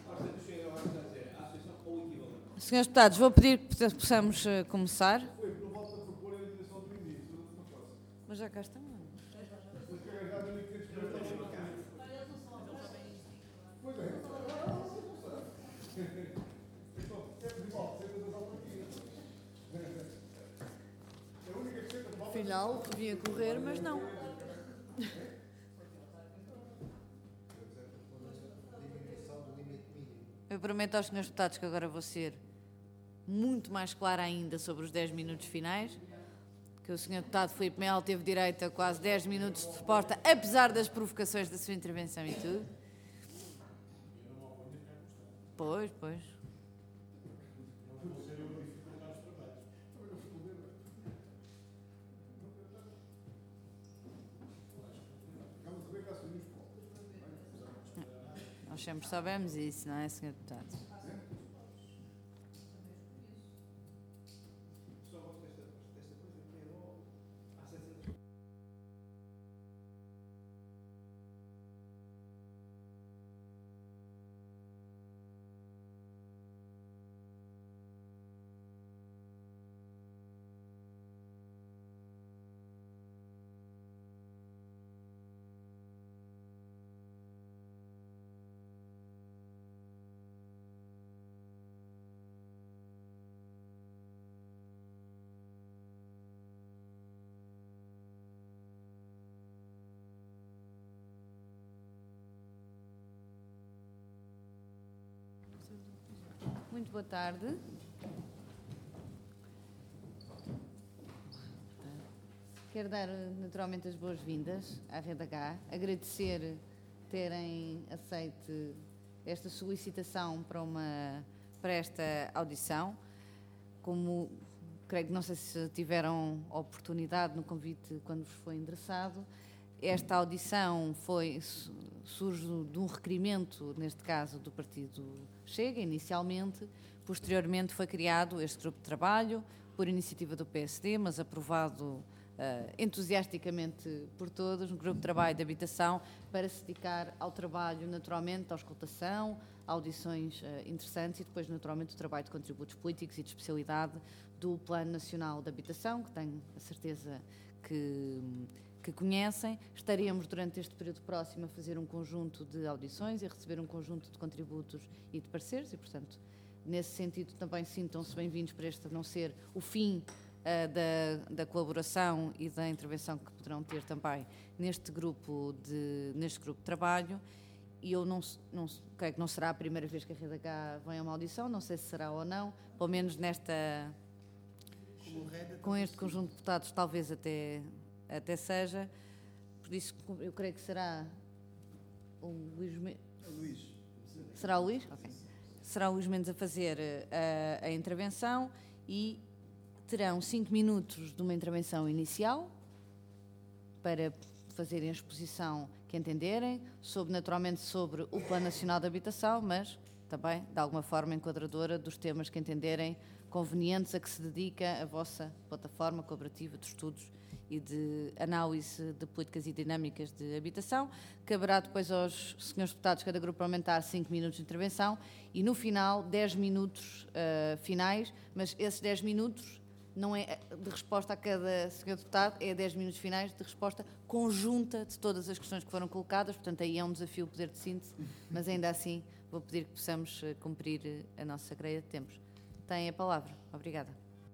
Senhores deputados, vou pedir que possamos começar. Mas já cá estão. Afinal, vinha correr, mas não. Eu prometo aos senhores deputados que agora vou ser muito mais clara ainda sobre os dez minutos finais, que o senhor deputado Filipe Melo teve direito a quase dez minutos de resposta, apesar das provocações da sua intervenção e tudo. Pois, pois. Nós sempre soubemos isso, não é, senhor deputado? Muito boa tarde. Quero dar naturalmente as boas-vindas à Rede H, agradecer terem aceito esta solicitação para, uma, para esta audição. Como creio que não sei se tiveram oportunidade no convite quando vos foi endereçado, esta audição foi, surge de um requerimento, neste caso, do Partido Chega, inicialmente. Posteriormente foi criado este grupo de trabalho, por iniciativa do P S D, mas aprovado uh, entusiasticamente por todos, um grupo de trabalho de habitação, para se dedicar ao trabalho, naturalmente, à auscultação, audições uh, interessantes e depois, naturalmente, o trabalho de contributos políticos e de especialidade do Plano Nacional de Habitação, que tenho a certeza que... que conhecem. Estaremos durante este período próximo a fazer um conjunto de audições e a receber um conjunto de contributos e de pareceres e, portanto, nesse sentido também sintam-se bem-vindos para este não ser o fim uh, da, da colaboração e da intervenção que poderão ter também neste grupo de, neste grupo de trabalho. E eu não, não creio que não será a primeira vez que a Rede H vem a uma audição, não sei se será ou não, pelo menos nesta, com este conjunto de deputados, talvez até até seja, por isso eu creio que será o Luís Mendes. Luís. Será o Luís? Ok. Será o Luís Mendes a fazer a, a intervenção e terão cinco minutos de uma intervenção inicial para fazerem a exposição que entenderem, sobre, naturalmente sobre o Plano Nacional de Habitação, mas também, de alguma forma, enquadradora dos temas que entenderem convenientes a que se dedica a vossa plataforma colaborativa de estudos e de análise de políticas e dinâmicas de habitação. Caberá depois aos senhores deputados, cada grupo parlamentar, cinco minutos de intervenção e, no final, dez minutos uh, finais, mas esses dez minutos não é de resposta a cada senhor deputado, é dez minutos finais de resposta conjunta de todas as questões que foram colocadas, portanto, aí é um desafio o poder de síntese, mas ainda assim vou pedir que possamos cumprir a nossa grelha de tempos. Tem a palavra. Obrigada.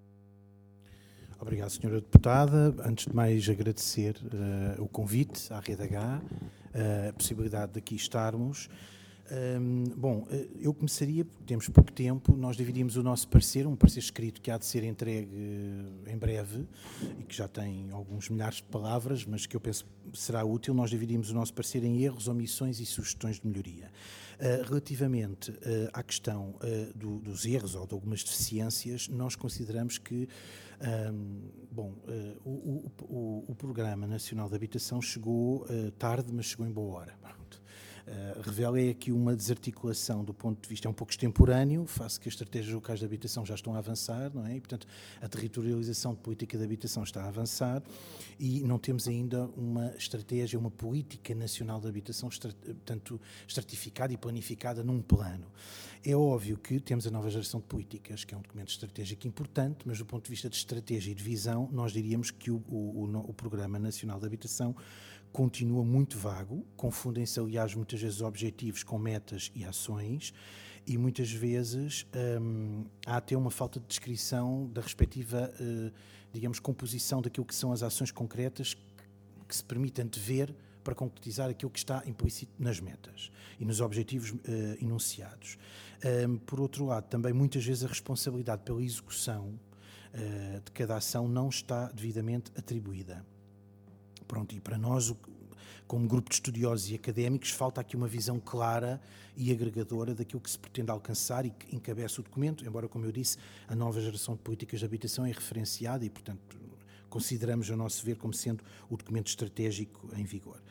Obrigado, senhora Deputada. Antes de mais, agradecer uh, o convite à Rede H, uh, a possibilidade de aqui estarmos. Um, bom, uh, eu começaria, porque temos pouco tempo, nós dividimos o nosso parecer, um parecer escrito que há de ser entregue uh, em breve e que já tem alguns milhares de palavras, mas que eu penso será útil. Nós dividimos o nosso parecer em erros, omissões e sugestões de melhoria. Uh, relativamente uh, à questão uh, do, dos erros ou de algumas deficiências, nós consideramos que um, bom, uh, o, o, o Programa Nacional de Habitação chegou uh, tarde, mas chegou em boa hora. Pronto. Uh, revela é aqui uma desarticulação do ponto de vista, é um pouco extemporâneo, face que as estratégias locais de habitação já estão a avançar, não é? E, portanto, a territorialização de política de habitação está a avançar e não temos ainda uma estratégia, uma política nacional de habitação, portanto, estratificada e planificada num plano. É óbvio que temos a nova geração de políticas, que é um documento estratégico importante, mas do ponto de vista de estratégia e de visão, nós diríamos que o, o, o, o Programa Nacional de Habitação continua muito vago, confundem-se, aliás, muitas vezes objetivos com metas e ações, e muitas vezes hum, há até uma falta de descrição da respectiva, uh, digamos, composição daquilo que são as ações concretas que, que se permitem antever para concretizar aquilo que está implícito nas metas e nos objetivos uh, enunciados. Um, por outro lado, também muitas vezes a responsabilidade pela execução uh, de cada ação não está devidamente atribuída. Pronto, e para nós, como grupo de estudiosos e académicos, falta aqui uma visão clara e agregadora daquilo que se pretende alcançar e que encabeça o documento, embora, como eu disse, a nova geração de políticas de habitação é referenciada e, portanto, consideramos, a nosso ver, como sendo o documento estratégico em vigor.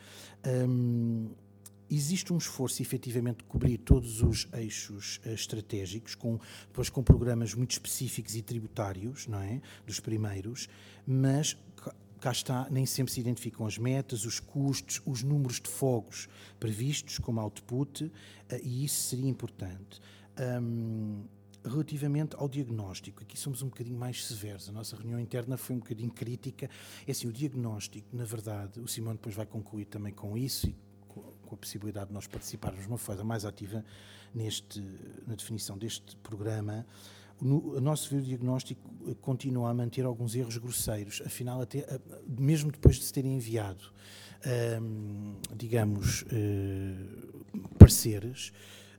Hum, existe um esforço, efetivamente, de cobrir todos os eixos uh, estratégicos, com, depois com programas muito específicos e tributários, não é? Dos primeiros, mas cá está, nem sempre se identificam as metas, os custos, os números de fogos previstos como output, e isso seria importante. Um, relativamente ao diagnóstico, aqui somos um bocadinho mais severos, a nossa reunião interna foi um bocadinho crítica. É assim, o diagnóstico, na verdade, o Simão depois vai concluir também com isso, e com a possibilidade de nós participarmos de uma forma mais ativa neste, na definição deste programa. No, a nosso ver, o diagnóstico continua a manter alguns erros grosseiros, afinal, até, mesmo depois de se terem enviado, hum, digamos, uh, pareceres,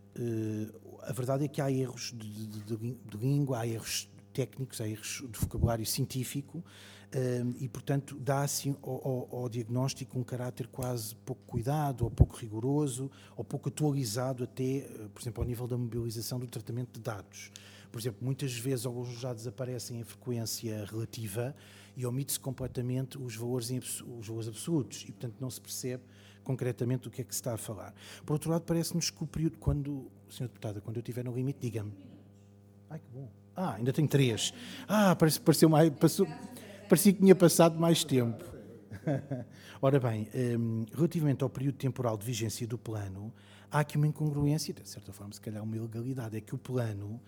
uh, a verdade é que há erros de, de, de, de língua, há erros técnicos, há erros de vocabulário científico, um, e, portanto, dá assim ao, ao, ao diagnóstico um caráter quase pouco cuidado, ou pouco rigoroso, ou pouco atualizado até, por exemplo, ao nível da mobilização do tratamento de dados. Por exemplo, muitas vezes alguns dos dados aparecem em frequência relativa e omite-se completamente os valores, em, os valores absolutos e, portanto, não se percebe concretamente do que é que se está a falar. Por outro lado, parece-nos que o período, quando, senhora Deputada, quando eu estiver no limite, diga-me. Ai, que bom. Ah, ainda tenho três. Ah, parece, pareceu mais, passou, parecia que tinha passado mais tempo. Ora bem, um, relativamente ao período temporal de vigência do plano, há aqui uma incongruência, de certa forma, se calhar uma ilegalidade, é que o plano,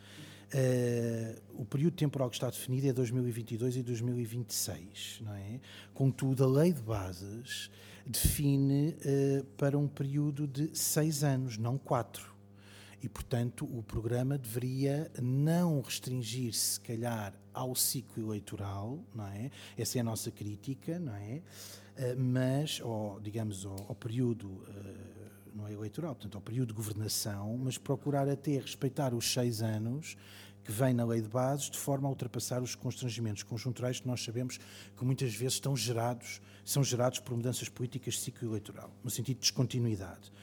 Uh, o período temporal que está definido é dois mil e vinte e dois e dois mil e vinte e seis, não é? Contudo, a lei de bases define uh, para um período de seis anos, não quatro. E, portanto, o programa deveria não restringir-se, se calhar, ao ciclo eleitoral, não é? Essa é a nossa crítica, não é? Uh, mas, ao, digamos, ao, ao período... Uh, não é eleitoral, portanto, ao período de governação, mas procurar até respeitar os seis anos que vem na lei de bases, de forma a ultrapassar os constrangimentos conjunturais que nós sabemos que muitas vezes estão gerados, são gerados por mudanças políticas de ciclo eleitoral, no sentido de descontinuidade.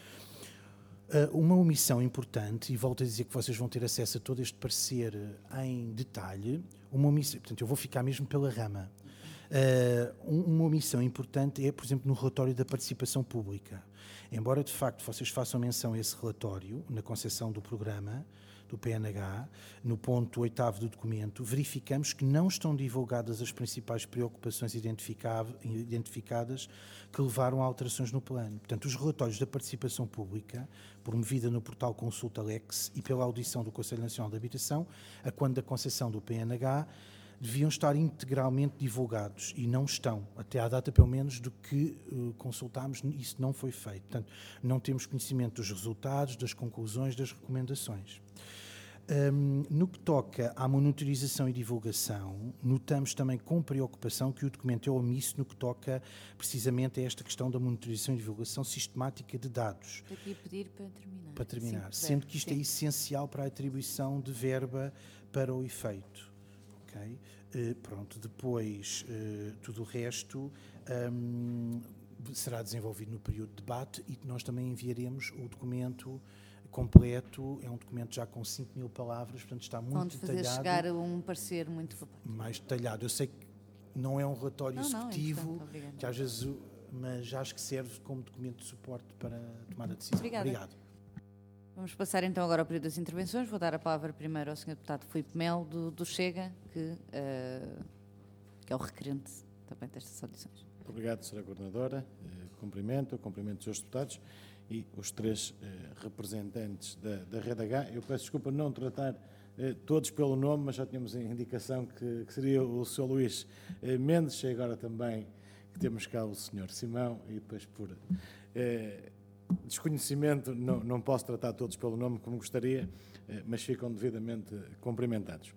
Uma omissão importante, e volto a dizer que vocês vão ter acesso a todo este parecer em detalhe, uma omissão, portanto, eu vou ficar mesmo pela rama. Uma omissão importante é, por exemplo, no relatório da participação pública. Embora, de facto, vocês façam menção a esse relatório, na concepção do programa, do P N H, no ponto oitavo do documento, verificamos que não estão divulgadas as principais preocupações identificadas que levaram a alterações no plano. Portanto, os relatórios da participação pública, promovida no portal Consulta Lex e pela audição do Conselho Nacional de Habitação, a quando da concepção do P N H, deviam estar integralmente divulgados e não estão, até à data pelo menos do que uh, consultámos, isso não foi feito. Portanto, não temos conhecimento dos resultados, das conclusões, das recomendações. Um, no que toca à monitorização e divulgação, notamos também com preocupação que o documento é omisso no que toca precisamente a esta questão da monitorização e divulgação sistemática de dados. Aqui pedir para terminar. Para terminar, Sim, sendo que isto sim. é essencial para a atribuição de verba para o efeito. Okay. Uh, pronto, depois uh, tudo o resto um, será desenvolvido no período de debate e nós também enviaremos o documento completo, é um documento já com cinco mil palavras, portanto está muito Vamos fazer detalhado. chegar um parecer muito... Mais detalhado. Eu sei que não é um relatório não, não, executivo, é que às vezes mas acho que serve como documento de suporte para a tomada de decisão. Obrigada. Obrigado. Vamos passar então agora ao período das intervenções. Vou dar a palavra primeiro ao senhor Deputado Filipe Melo, do, do Chega, que, uh, que é o requerente também destas audições. Muito obrigado, senhora Coordenadora. Uh, cumprimento, cumprimento os senhores deputados e os três uh, representantes da, da Rede H. Eu peço desculpa não tratar uh, todos pelo nome, mas já tínhamos a indicação que, que seria o senhor Luís uh, Mendes, e agora também que temos cá o senhor Simão, e depois por... Uh, desconhecimento, não, não posso tratar todos pelo nome como gostaria, mas ficam devidamente cumprimentados.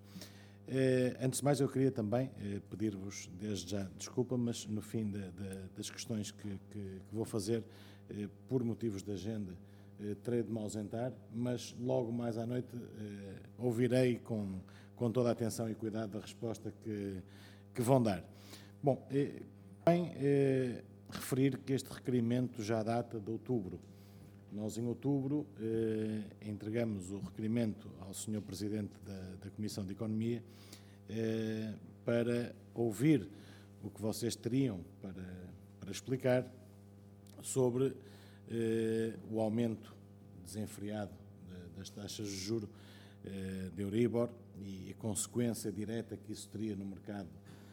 Antes de mais, eu queria também pedir-vos, desde já, desculpa, mas no fim de, de, das questões que, que, que vou fazer, por motivos de agenda, terei de me ausentar, mas logo mais à noite ouvirei com, com toda a atenção e cuidado a resposta que, que vão dar. Bom, bem... referir que este requerimento já data de outubro. Nós, em outubro, eh, entregamos o requerimento ao senhor Presidente da, da Comissão de Economia eh, para ouvir o que vocês teriam para, para explicar sobre eh, o aumento desenfreado de, das taxas de juros eh, de Euribor e a consequência direta que isso teria no mercado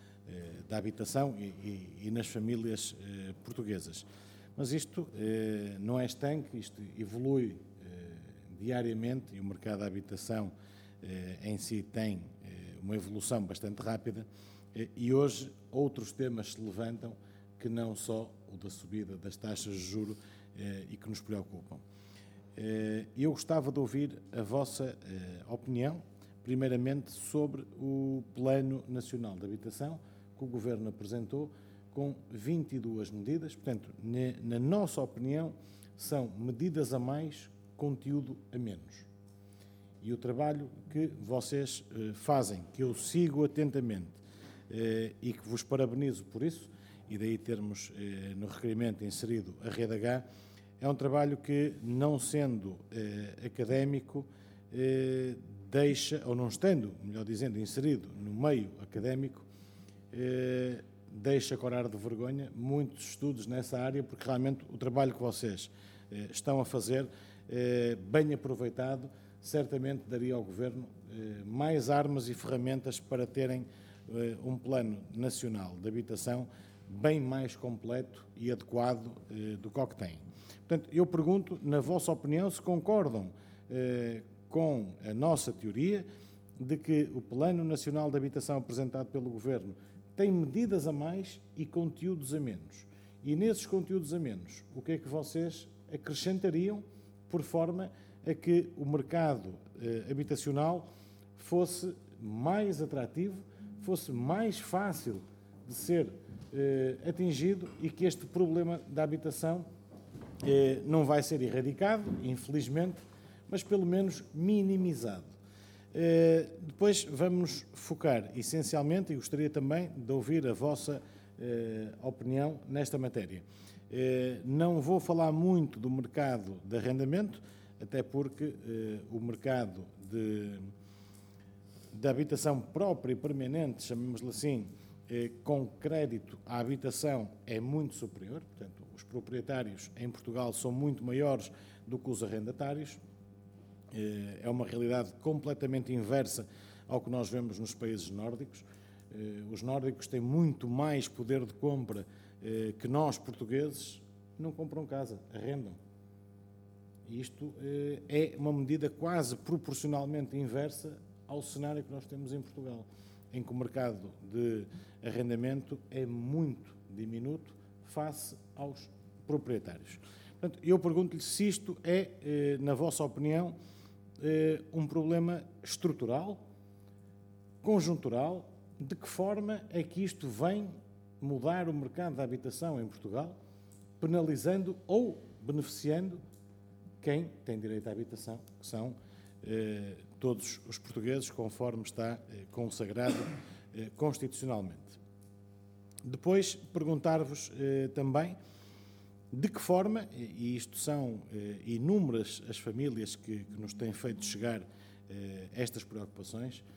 da habitação e, e, e nas famílias eh, portuguesas. Mas isto eh, não é estanque, isto evolui eh, diariamente e o mercado da habitação eh, em si tem eh, uma evolução bastante rápida eh, e hoje outros temas se levantam que não só o da subida das taxas de juros eh, e que nos preocupam. Eh, eu gostava de ouvir a vossa eh, opinião, primeiramente sobre o Plano Nacional de Habitação, que o Governo apresentou com vinte e duas medidas. Portanto, na nossa opinião, são medidas a mais, conteúdo a menos. E o trabalho que vocês eh, fazem, que eu sigo atentamente eh, e que vos parabenizo por isso, e daí termos eh, no requerimento inserido a Rede H, é um trabalho que, não sendo eh, académico, eh, deixa, ou não estando, melhor dizendo, inserido no meio académico, Eh, deixa corar de vergonha muitos estudos nessa área, porque realmente o trabalho que vocês eh, estão a fazer, eh, bem aproveitado, certamente daria ao Governo eh, mais armas e ferramentas para terem eh, um plano nacional de habitação bem mais completo e adequado eh, do que o que tem. Portanto, eu pergunto, na vossa opinião, se concordam eh, com a nossa teoria de que o Plano Nacional de Habitação apresentado pelo Governo tem medidas a mais e conteúdos a menos. E nesses conteúdos a menos, o que é que vocês acrescentariam por forma a que o mercado eh, habitacional fosse mais atrativo, fosse mais fácil de ser eh, atingido e que este problema da habitação eh, não vai ser erradicado, infelizmente, mas pelo menos minimizado. Uh, depois vamos focar essencialmente, e gostaria também de ouvir a vossa uh, opinião nesta matéria. Uh, não vou falar muito do mercado de arrendamento, até porque uh, o mercado de, de habitação própria e permanente, chamemos-lhe assim, uh, com crédito à habitação é muito superior, portanto, os proprietários em Portugal são muito maiores do que os arrendatários. É uma realidade completamente inversa ao que nós vemos nos países nórdicos. Os nórdicos têm muito mais poder de compra que nós, portugueses, não compram casa, arrendam. E isto é uma medida quase proporcionalmente inversa ao cenário que nós temos em Portugal, em que o mercado de arrendamento é muito diminuto face aos proprietários. Portanto, eu pergunto-lhe se isto é, na vossa opinião, um problema estrutural, conjuntural, de que forma é que isto vem mudar o mercado da habitação em Portugal, penalizando ou beneficiando quem tem direito à habitação, que são eh, todos os portugueses, conforme está eh, consagrado eh, constitucionalmente. Depois, perguntar-vos eh, também de que forma, e isto são eh, inúmeras as famílias que, que nos têm feito chegar eh, estas preocupações,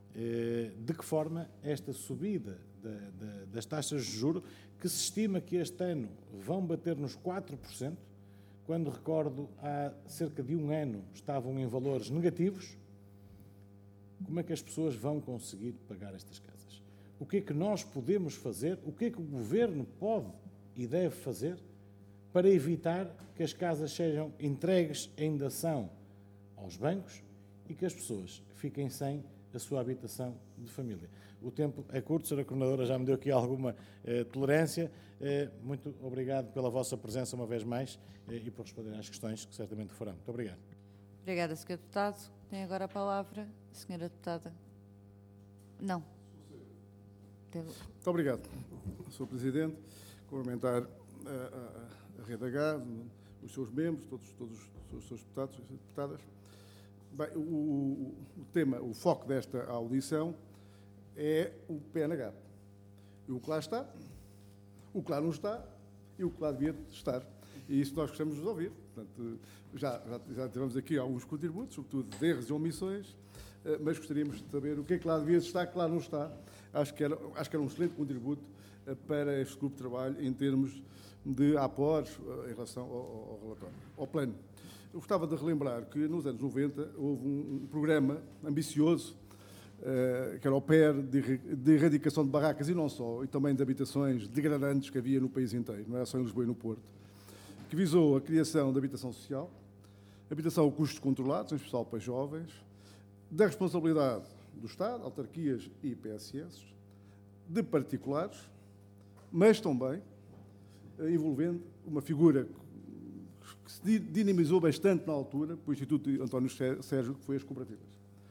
de que forma esta subida das taxas de juros, que se estima que este ano vão bater nos quatro por cento, quando recordo há cerca de um ano estavam em valores negativos, como é que as pessoas vão conseguir pagar estas casas? O que é que nós podemos fazer, o que é que o Governo pode e deve fazer para evitar que as casas sejam entregues em dação aos bancos e que as pessoas fiquem sem a sua habitação de família? O tempo é curto, senhora Coordenadora, já me deu aqui alguma eh, tolerância. Eh, muito obrigado pela vossa presença uma vez mais eh, e por responderem às questões que certamente farão. Muito obrigado. Obrigada, senhor Deputado. Tem agora a palavra a senhora Deputada. Não. Muito obrigado, senhor Presidente. Cumprimentar a, a, a Rede H, os seus membros, todos, todos os seus deputados e deputadas. Bem, o, o, o tema, o foco desta audição é o P N H. O que lá está, o que lá não está e o que lá devia estar. E isso nós gostamos de ouvir. Portanto, já, já, já tivemos aqui alguns contributos, sobretudo de erros e omissões, mas gostaríamos de saber o que é que lá devia estar, que lá não está. Acho que era, acho que era um excelente contributo para este grupo de trabalho em termos de apoios em relação ao, ao relatório, ao plano. Eu gostava de relembrar que nos anos noventa houve um, um programa ambicioso, uh, que era o P E R, de, de erradicação de barracas e não só, e também de habitações degradantes que havia no país inteiro, não era só em Lisboa e no Porto, que visou a criação de habitação social, habitação a custos controlados, em especial para jovens, da responsabilidade do Estado, autarquias e I P S S, de particulares, mas também envolvendo uma figura que se dinamizou bastante na altura, pelo Instituto de António Sérgio, que foi as cooperativas.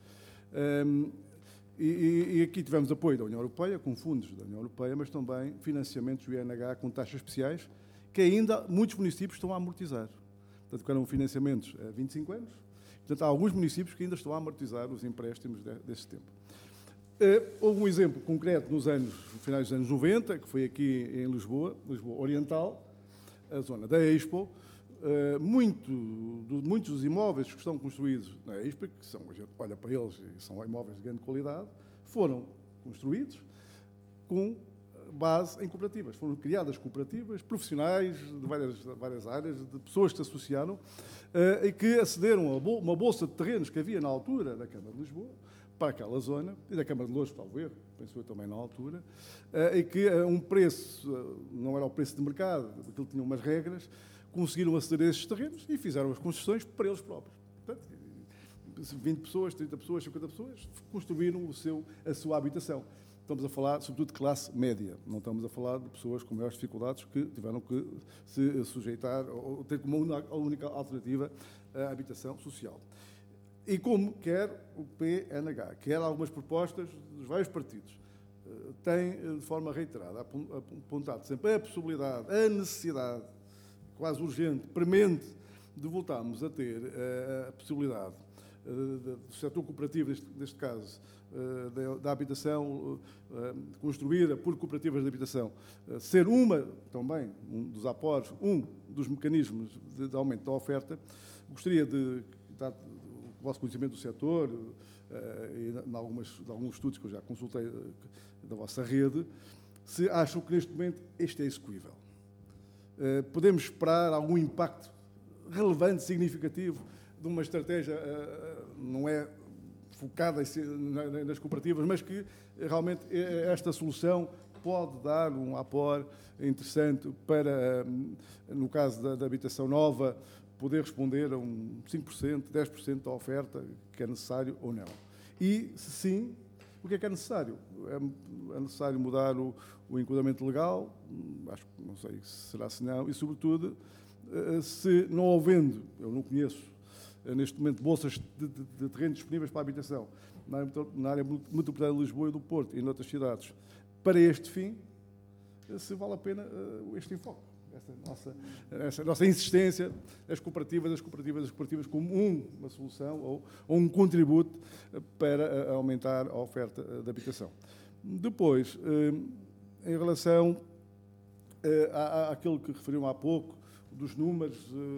Um, e, e aqui tivemos apoio da União Europeia, com fundos da União Europeia, mas também financiamentos do I N H com taxas especiais, que ainda muitos municípios estão a amortizar. Portanto, eram financiamentos há vinte e cinco anos. Portanto, há alguns municípios que ainda estão a amortizar os empréstimos de, desse tempo. Uh, houve um exemplo concreto nos anos, no finais dos anos noventa, que foi aqui em Lisboa, Lisboa Oriental, a zona da Expo. Uh, muito, do, muitos dos imóveis que estão construídos na Expo, que são, a gente olha para eles e são imóveis de grande qualidade, foram construídos com base em cooperativas. Foram criadas cooperativas, profissionais de várias, várias áreas, de pessoas que se associaram uh, e que acederam a uma bolsa de terrenos que havia na altura da Câmara de Lisboa, para aquela zona, e da Câmara de Louros, talvez erro, penso eu também na altura, uh, e que a um preço, uh, não era o preço de mercado, aquilo tinha umas regras, conseguiram aceder a esses terrenos e fizeram as construções para eles próprios. Portanto, vinte pessoas, trinta pessoas, cinquenta pessoas, construíram o seu, a sua habitação. Estamos a falar, sobretudo, de classe média. Não estamos a falar de pessoas com maiores dificuldades que tiveram que se sujeitar ou ter como a única alternativa a habitação social. E como quer o P N H, quer algumas propostas dos vários partidos, tem, de forma reiterada, apontado sempre a possibilidade, a necessidade, quase urgente, premente, de voltarmos a ter a possibilidade do setor cooperativo, neste, neste caso, da, da habitação construída por cooperativas de habitação, ser uma, também, um dos apoios, um dos mecanismos de, de aumento da oferta. Gostaria de dar o vosso conhecimento do setor e em algumas, em alguns estudos que eu já consultei da vossa rede, se acham que neste momento este é execuível. Podemos esperar algum impacto relevante, significativo, de uma estratégia, não é focada nas cooperativas, mas que realmente esta solução pode dar um apoio interessante para, no caso da, da habitação nova, poder responder a um cinco por cento, dez por cento da oferta que é necessário ou não. E, se sim, o que é que é necessário? É, é necessário mudar o, o enquadramento legal, acho que não sei se será se não, e, sobretudo, se não havendo, eu não conheço, neste momento, bolsas de, de, de terrenos disponíveis para a habitação na área, na área metropolitana de Lisboa e do Porto e noutras cidades, para este fim, se vale a pena uh, este enfoque, esta nossa, esta nossa insistência, as cooperativas, as cooperativas, as cooperativas como um, uma solução ou, ou um contributo para uh, aumentar a oferta uh, de habitação. Depois, uh, em relação uh, à, àquilo que referiram há pouco, dos números,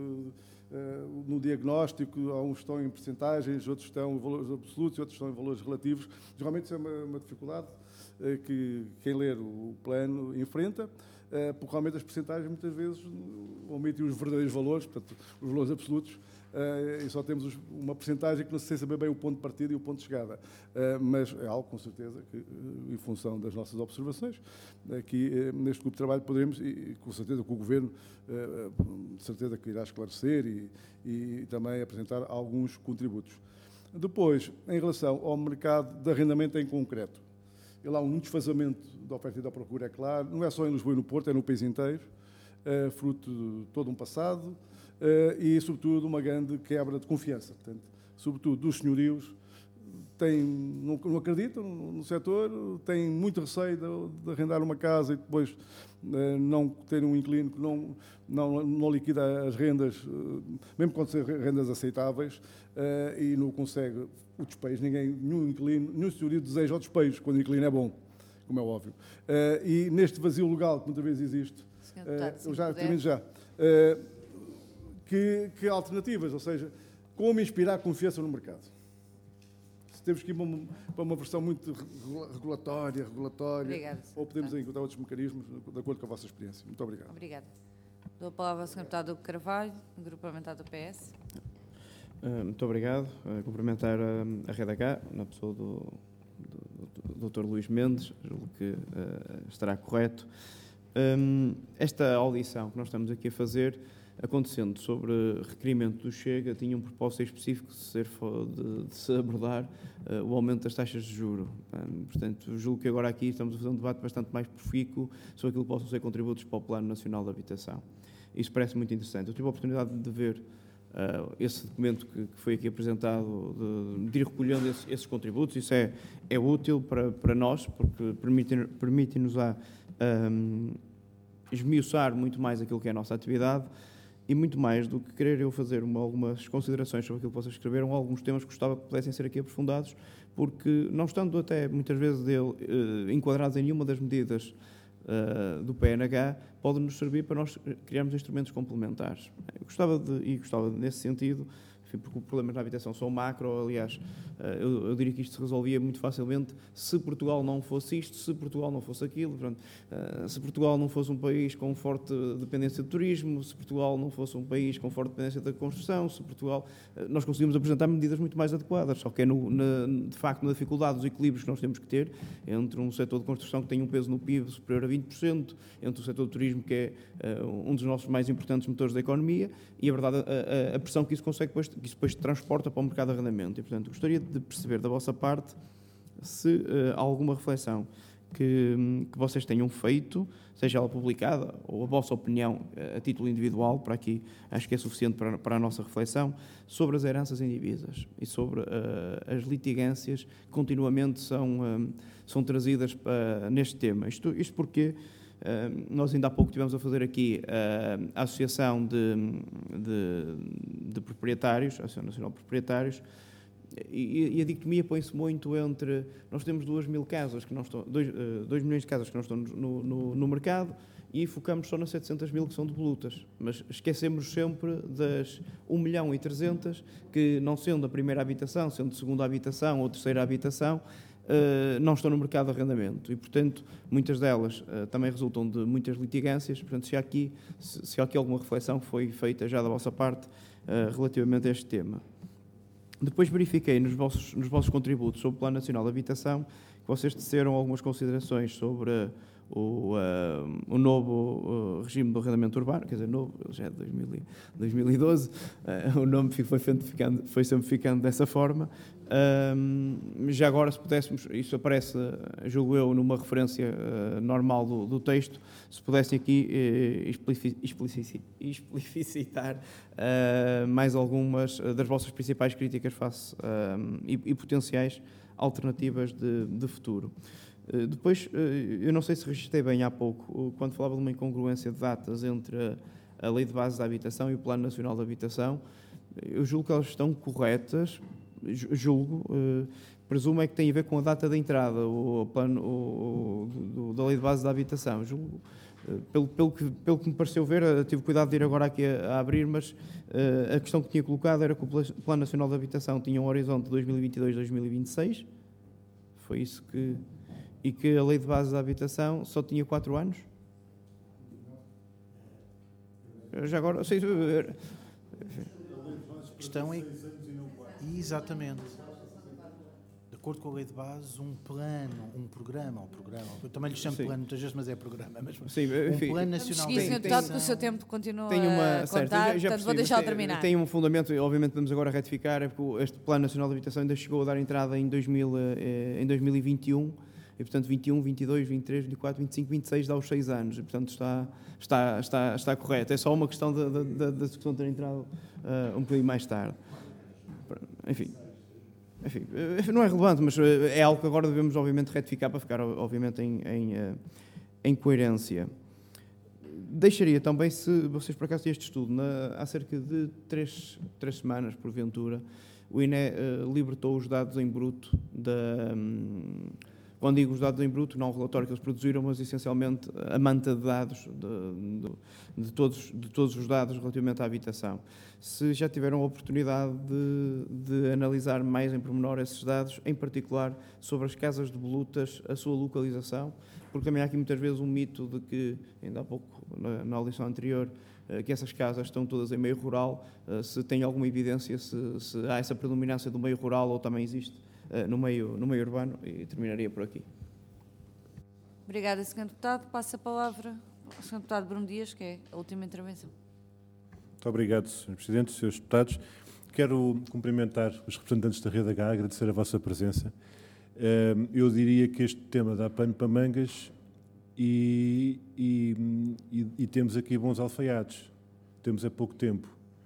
no diagnóstico, há uns que estão em percentagens, outros estão em valores absolutos, outros estão em valores relativos. Geralmente isso é uma, uma dificuldade que quem ler o plano enfrenta, porque realmente as percentagens muitas vezes omitem os verdadeiros valores, portanto, os valores absolutos, Uh, e só temos os, uma percentagem que não se sei saber bem o ponto de partida e o ponto de chegada. Uh, mas é algo, com certeza, que, uh, em função das nossas observações, aqui uh, neste grupo de trabalho poderemos, e, e com certeza que o Governo, uh, de certeza que irá esclarecer e, e também apresentar alguns contributos. Depois, em relação ao mercado de arrendamento em concreto, ele há um desfazamento da oferta e da procura, é claro, não é só em Lisboa e no Porto, é no país inteiro, uh, fruto de todo um passado, Uh, e, sobretudo, uma grande quebra de confiança. Portanto, sobretudo dos senhorios, têm, não, não acreditam no, no setor, têm muito receio de, de arrendar uma casa e depois uh, não ter um inquilino que não, não, não liquida as rendas, uh, mesmo quando são rendas aceitáveis, uh, e não consegue o despejo. Ninguém, nenhum inquilino, nenhum senhorio deseja o despejo quando o inquilino é bom, como é óbvio. Uh, e neste vazio legal que muitas vezes existe, uh, eu já termino já, uh, Que, que alternativas, ou seja, como inspirar confiança no mercado. Se temos que ir para uma, para uma versão muito regulatória, regulatória, Obrigada, ou podemos encontrar outros mecanismos de acordo com a vossa experiência. Muito obrigado. Obrigada. Dou a palavra ao senhor Deputado Carvalho, do Grupo Parlamentar do P S. Uh, muito obrigado. Uh, cumprimentar a, a Rede H, na pessoa do, do, do doutor Luís Mendes, julgo que uh, estará correto. Um, esta audição que nós estamos aqui a fazer, acontecendo sobre requerimento do Chega, tinha um propósito específico de, ser, de, de se abordar uh, o aumento das taxas de juros. Um, portanto, julgo que agora aqui estamos a fazer um debate bastante mais profícuo sobre aquilo que possam ser contributos para o Plano Nacional de Habitação. Isso parece muito interessante. Eu tive a oportunidade de ver uh, esse documento que, que foi aqui apresentado, de, de ir recolhendo esse, esses contributos. Isso é, é útil para, para nós, porque permite-nos permite a um, esmiuçar muito mais aquilo que é a nossa atividade. E muito mais do que querer eu fazer uma, algumas considerações sobre aquilo que vocês escreveram, alguns temas que gostava que pudessem ser aqui aprofundados, porque não estando até muitas vezes dele, eh, enquadrados em nenhuma das medidas eh, do P N H, pode-nos servir para nós criarmos instrumentos complementares. Eu gostava de, e gostava de, nesse sentido, enfim, porque os problemas na habitação são macro, aliás, eu, eu diria que isto se resolvia muito facilmente se Portugal não fosse isto, se Portugal não fosse aquilo, portanto, se Portugal não fosse um país com forte dependência de turismo, se Portugal não fosse um país com forte dependência da construção, se Portugal... Nós conseguimos apresentar medidas muito mais adequadas, só que é, no, na, de facto, na dificuldade dos equilíbrios que nós temos que ter entre um setor de construção que tem um peso no P I B superior a vinte por cento, entre o setor do turismo, que é uh, um dos nossos mais importantes motores da economia, e a verdade, a, a, a pressão que isso consegue depois, que isso depois transporta para o mercado de arrendamento. E, portanto, gostaria de perceber da vossa parte se uh, há alguma reflexão que, que vocês tenham feito, seja ela publicada, ou a vossa opinião uh, a título individual, para aqui acho que é suficiente para, para a nossa reflexão, sobre as heranças indivisas e sobre uh, as litigâncias que continuamente são, um, são trazidas para, neste tema. Isto, isto porque Uh, nós ainda há pouco estivemos a fazer aqui uh, a Associação de, de, de Proprietários, a Associação Nacional de Proprietários, e, e a dicotomia põe-se muito entre... Nós temos duas mil casas, que não estão, dois, uh, dois milhões de casas que não estão no, no, no mercado, e focamos só nas setecentas mil que são devolutas. Mas esquecemos sempre das um milhão e trezentas que, não sendo a primeira habitação, sendo a segunda habitação ou a terceira habitação, Uh, não estão no mercado de arrendamento e, portanto, muitas delas uh, também resultam de muitas litigâncias. Portanto, se há aqui, se, se há aqui alguma reflexão que foi feita já da vossa parte uh, relativamente a este tema. Depois verifiquei nos vossos, nos vossos contributos sobre o Plano Nacional de Habitação que vocês teceram algumas considerações sobre uh, o, uh, o novo uh, regime do arrendamento urbano, quer dizer, novo, já é de dois mil e doze, uh, o nome foi, ficando, foi sempre ficando dessa forma. Um, já agora, se pudéssemos, isso aparece, julgo eu, numa referência uh, normal do, do texto, se pudessem aqui uh, explicitar, explicitar uh, mais algumas das vossas principais críticas face uh, e, e potenciais alternativas de, de futuro. Uh, depois, uh, eu não sei se registrei bem há pouco, uh, quando falava de uma incongruência de datas entre a, a Lei de Base da Habitação e o Plano Nacional de Habitação, eu julgo que elas estão corretas. Julgo, uh, presumo é que tem a ver com a data da entrada, o plano o, o, do, da Lei de Base da Habitação. Julgo, Pelo, pelo, que, pelo que me pareceu ver, tive cuidado de ir agora aqui a, a abrir, mas uh, a questão que tinha colocado era que o Plano Nacional de Habitação tinha um horizonte de dois mil e vinte e dois a dois mil e vinte e seis, foi isso que... E que a Lei de Base da Habitação só tinha quatro anos? Já agora... Sei, a questão é... Exatamente. De acordo com a lei de base, um plano, um programa, um programa, eu também lhe chamo Sim. plano muitas vezes, mas é programa. Mas Sim, um enfim, plano nacional de Seguir, senhor habitação... Deputado, que o seu tempo continua tem uma, a certo, contar, já, já portanto vou percebi, deixá-lo tem, terminar. tem um fundamento, obviamente vamos agora retificar, é porque este Plano Nacional de Habitação ainda chegou a dar entrada em, dois mil, eh, em dois mil e vinte e um, e portanto vinte e um, vinte e dois, vinte e três, vinte e quatro, vinte e cinco, vinte e seis dá os seis anos, e portanto está, está, está, está correto. É só uma questão da discussão ter entrado uh, um bocadinho mais tarde. Enfim... Enfim, não é relevante, mas é algo que agora devemos, obviamente, retificar para ficar, obviamente, em, em, em coerência. Deixaria também, se vocês por acaso têm este estudo, na, há cerca de três, três semanas, porventura, o I N E uh, libertou os dados em bruto da... Um, quando digo os dados em bruto, não o relatório que eles produziram, mas essencialmente a manta de dados de, de, de, todos, de todos os dados relativamente à habitação. Se já tiveram a oportunidade de, de analisar mais em pormenor esses dados, em particular sobre as casas de volutas, a sua localização, porque também há aqui muitas vezes um mito de que, ainda há pouco, na, na audição anterior, que essas casas estão todas em meio rural, se tem alguma evidência, se, se há essa predominância do meio rural ou também existe no meio, no meio urbano, e terminaria por aqui. Obrigada, senhor Deputado. Passo a palavra ao senhor Deputado Bruno Dias, que é a última intervenção. Muito obrigado, senhor Presidente, senhores Deputados. Quero cumprimentar os representantes da Rede H, agradecer a vossa presença. Eu diria que este tema dá pano para mangas e, e, e, e temos aqui bons alfaiates. Temos há pouco tempo.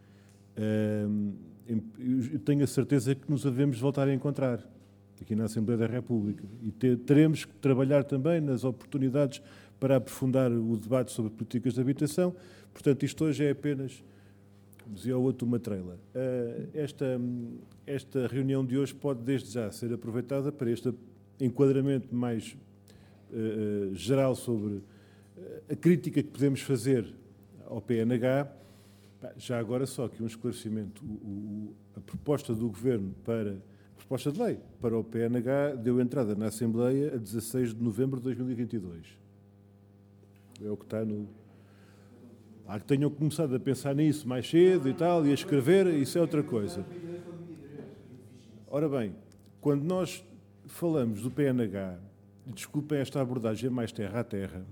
Eu tenho a certeza que nos havemos de voltar a encontrar aqui na Assembleia da República e ter, teremos que trabalhar também nas oportunidades para aprofundar o debate sobre políticas de habitação. Portanto, isto hoje é apenas, como dizia o outro, uma trailer. Esta, esta reunião de hoje pode desde já ser aproveitada para este enquadramento mais uh, geral sobre a crítica que podemos fazer ao P N H. Já agora só que um esclarecimento. O, o, a proposta do Governo para... A proposta de lei para o P N H deu entrada na Assembleia a dezasseis de novembro de dois mil e vinte e dois. É o que está no... Há que tenham começado a pensar nisso mais cedo e tal, e a escrever, isso é outra coisa. Ora bem, quando nós falamos do P N H, desculpem esta abordagem mais terra a terra,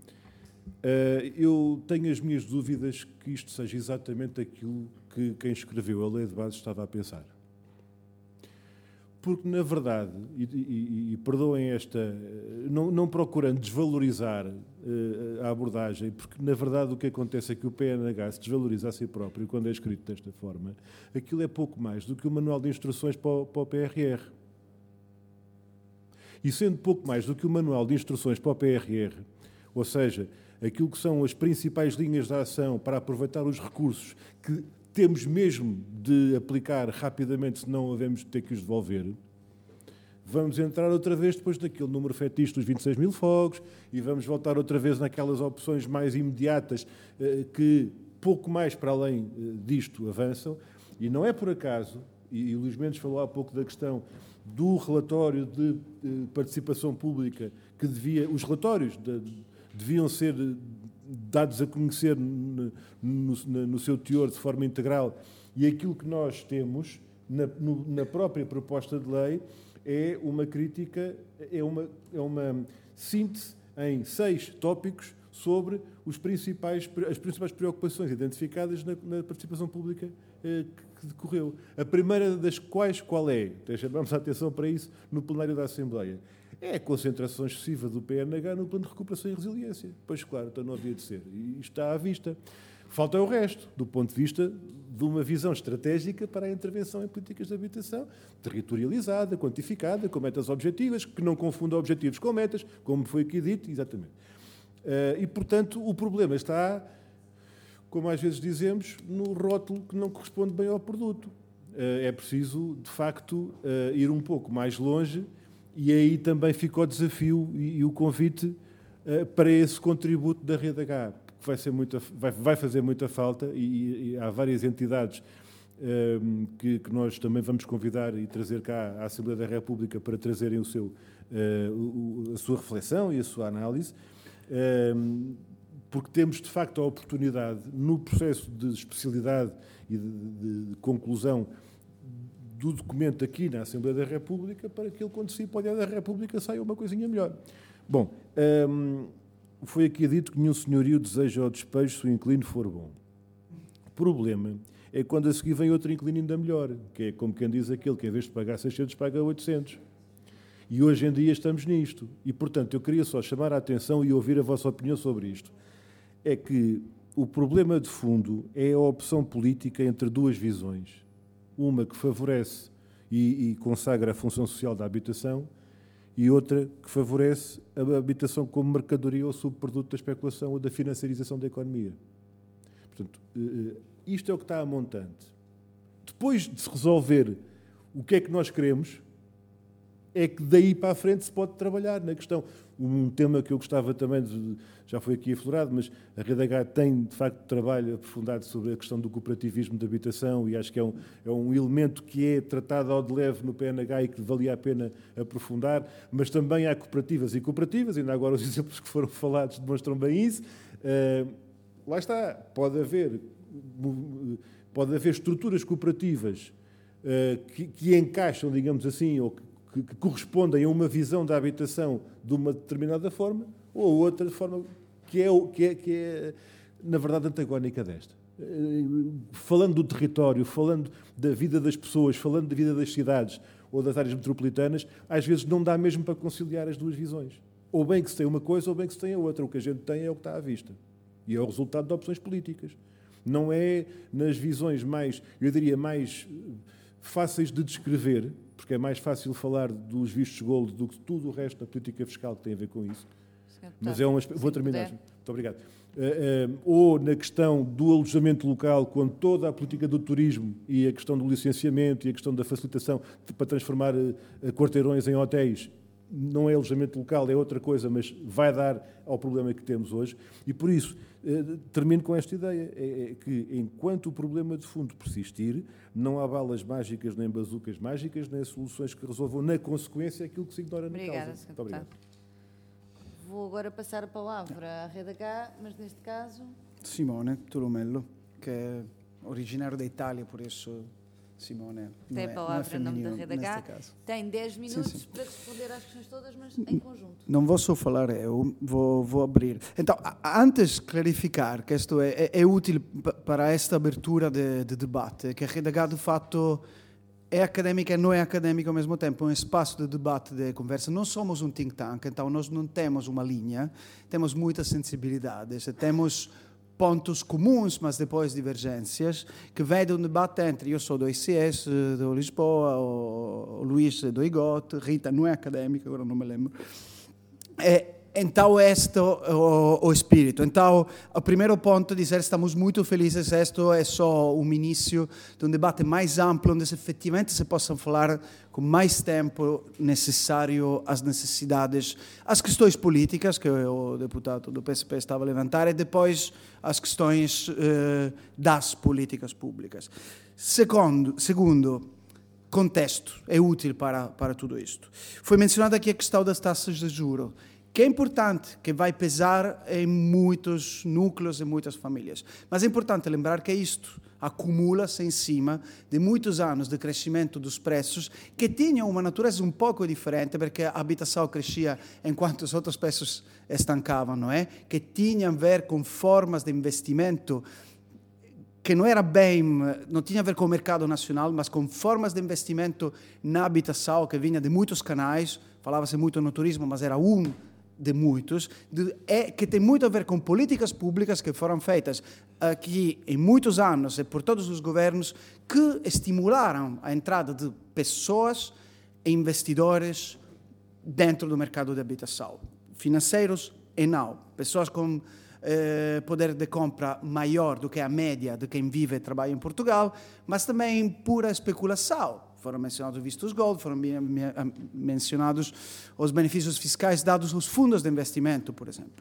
eu tenho as minhas dúvidas que isto seja exatamente aquilo que quem escreveu a Lei de Base estava a pensar. Porque, na verdade, e, e, e perdoem esta, não, não procurando desvalorizar uh, a abordagem, porque, na verdade, o que acontece é que o P N H se desvaloriza a si próprio quando é escrito desta forma. Aquilo é pouco mais do que o manual de instruções para o, para o P R R. E sendo pouco mais do que o manual de instruções para o P R R, ou seja, aquilo que são as principais linhas de ação para aproveitar os recursos que temos mesmo de aplicar rapidamente, senão havemos de ter que os devolver, vamos entrar outra vez depois daquele número fetiche dos vinte e seis mil fogos e vamos voltar outra vez naquelas opções mais imediatas que pouco mais para além disto avançam. E não é por acaso, e o Luís Mendes falou há pouco da questão do relatório de participação pública, que devia, os relatórios de, deviam ser dados a conhecer no, no, no seu teor de forma integral, e aquilo que nós temos na, no, na própria proposta de lei é uma crítica, é uma, é uma síntese em seis tópicos sobre os principais, as principais preocupações identificadas na, na participação pública eh, que decorreu. A primeira das quais, qual é? Chamamos a atenção para isso no plenário da Assembleia. É a concentração excessiva do P N H no plano de recuperação e resiliência. Pois claro, então não havia de ser. E está à vista. Falta o resto, do ponto de vista de uma visão estratégica para a intervenção em políticas de habitação, territorializada, quantificada, com metas objetivas, que não confunda objetivos com metas, como foi aqui dito, exatamente. E, portanto, o problema está, como às vezes dizemos, no rótulo que não corresponde bem ao produto. É preciso, de facto, ir um pouco mais longe. E aí também fica o desafio e, e o convite para esse contributo da Rede H, que vai, ser muita, vai, vai fazer muita falta, e, e há várias entidades um, que, que nós também vamos convidar e trazer cá à Assembleia da República para trazerem o seu, uh, o, a sua reflexão e a sua análise, um, porque temos, de facto, a oportunidade, no processo de especialidade e de, de, de conclusão do documento aqui na Assembleia da República, para que ele, quando se para a da República, saia uma coisinha melhor. Bom, um, foi aqui dito que nenhum senhorio deseja ao despejo se o inclino for bom. O problema é quando a seguir vem outro inclino ainda melhor, que é como quem diz aquele que, em vez de pagar seiscentos, paga oitocentos. E hoje em dia estamos nisto. E, portanto, eu queria só chamar a atenção e ouvir a vossa opinião sobre isto. É que o problema de fundo é a opção política entre duas visões. Uma que favorece e, e consagra a função social da habitação, e outra que favorece a habitação como mercadoria ou subproduto da especulação ou da financiarização da economia. Portanto, isto é o que está a montante. Depois de se resolver o que é que nós queremos, é que daí para a frente se pode trabalhar na questão. Um tema que eu gostava também, de, já foi aqui aflorado, mas a Rede H tem, de facto, trabalho aprofundado sobre a questão do cooperativismo de habitação, e acho que é um, é um elemento que é tratado ao de leve no P N H e que valia a pena aprofundar, mas também há cooperativas e cooperativas, ainda agora os exemplos que foram falados demonstram bem isso. Uh, lá está, pode haver, pode haver estruturas cooperativas uh, que, que encaixam, digamos assim, ou que que correspondem a uma visão da habitação de uma determinada forma, ou outra de forma que é, que é, que é na verdade, antagónica desta. Falando do território, falando da vida das pessoas, falando da vida das cidades ou das áreas metropolitanas, às vezes não dá mesmo para conciliar as duas visões. Ou bem que se tem uma coisa, ou bem que se tem a outra. O que a gente tem é o que está à vista. E é o resultado de opções políticas. Não é nas visões mais, eu diria, mais fáceis de descrever, porque é mais fácil falar dos vistos gold do que tudo o resto da política fiscal que tem a ver com isso. Mas é um aspecto... Vou terminar. Muito obrigado. Uh, uh, ou na questão do alojamento local, quando toda a política do turismo e a questão do licenciamento e a questão da facilitação de, para transformar uh, quarteirões em hotéis, não é alojamento local, é outra coisa, mas vai dar ao problema que temos hoje. E por isso, uh, termino com esta ideia, é, é que enquanto o problema de fundo persistir, não há balas mágicas nem bazucas mágicas, nem soluções que resolvam na consequência aquilo que se ignora na Obrigada, causa. Muito obrigado. Vou agora passar a palavra à Rede H, mas neste caso... Simone Tolomello, que é originário da Itália, por isso Simone tem não a palavra é, não é em nome da Rede H. Caso. Tem dez minutos sim, sim. para responder às questões todas, mas em conjunto. Não vou só falar, eu vou, vou abrir. Então, antes clarificar que isto é, é, é útil para esta abertura de, de debate, que a Rede H, de facto, é académica e não é académica ao mesmo tempo, é um espaço de debate, de conversa. Não somos um think tank, então nós não temos uma linha, temos muitas sensibilidades, temos pontos comuns, mas depois divergências, que vem de um debate entre, eu sou do I C S, do Lisboa, o Luís do I G O T, Rita não é académica, agora não me lembro. É, então, este é o, o espírito. Então, o primeiro ponto é dizer que estamos muito felizes, este é só um início de um debate mais amplo, onde efetivamente se possam falar com mais tempo necessário às necessidades, às questões políticas, que o deputado do P S P estava a levantar, e depois as questões eh, das políticas públicas. Segundo, segundo, contexto é útil para, para tudo isto. Foi mencionada aqui a questão das taxas de juros, que é importante, que vai pesar em muitos núcleos e muitas famílias. Mas é importante lembrar que isto acumula-se em cima de muitos anos de crescimento dos preços, que tinham uma natureza um pouco diferente, porque a habitação crescia enquanto os outros preços estancavam, não é? Que tinham a ver com formas de investimento que não era bem, não tinha a ver com o mercado nacional, mas com formas de investimento na habitação, que vinha de muitos canais, falava-se muito no turismo, mas era um de muitos, de, é, que tem muito a ver com políticas públicas que foram feitas aqui em muitos anos e por todos os governos, que estimularam a entrada de pessoas e investidores dentro do mercado de habitação, financeiros e não, pessoas com eh, poder de compra maior do que a média de quem vive e trabalha em Portugal, mas também pura especulação. Foram mencionados os vistos gold, foram mencionados os benefícios fiscais dados aos fundos de investimento, por exemplo.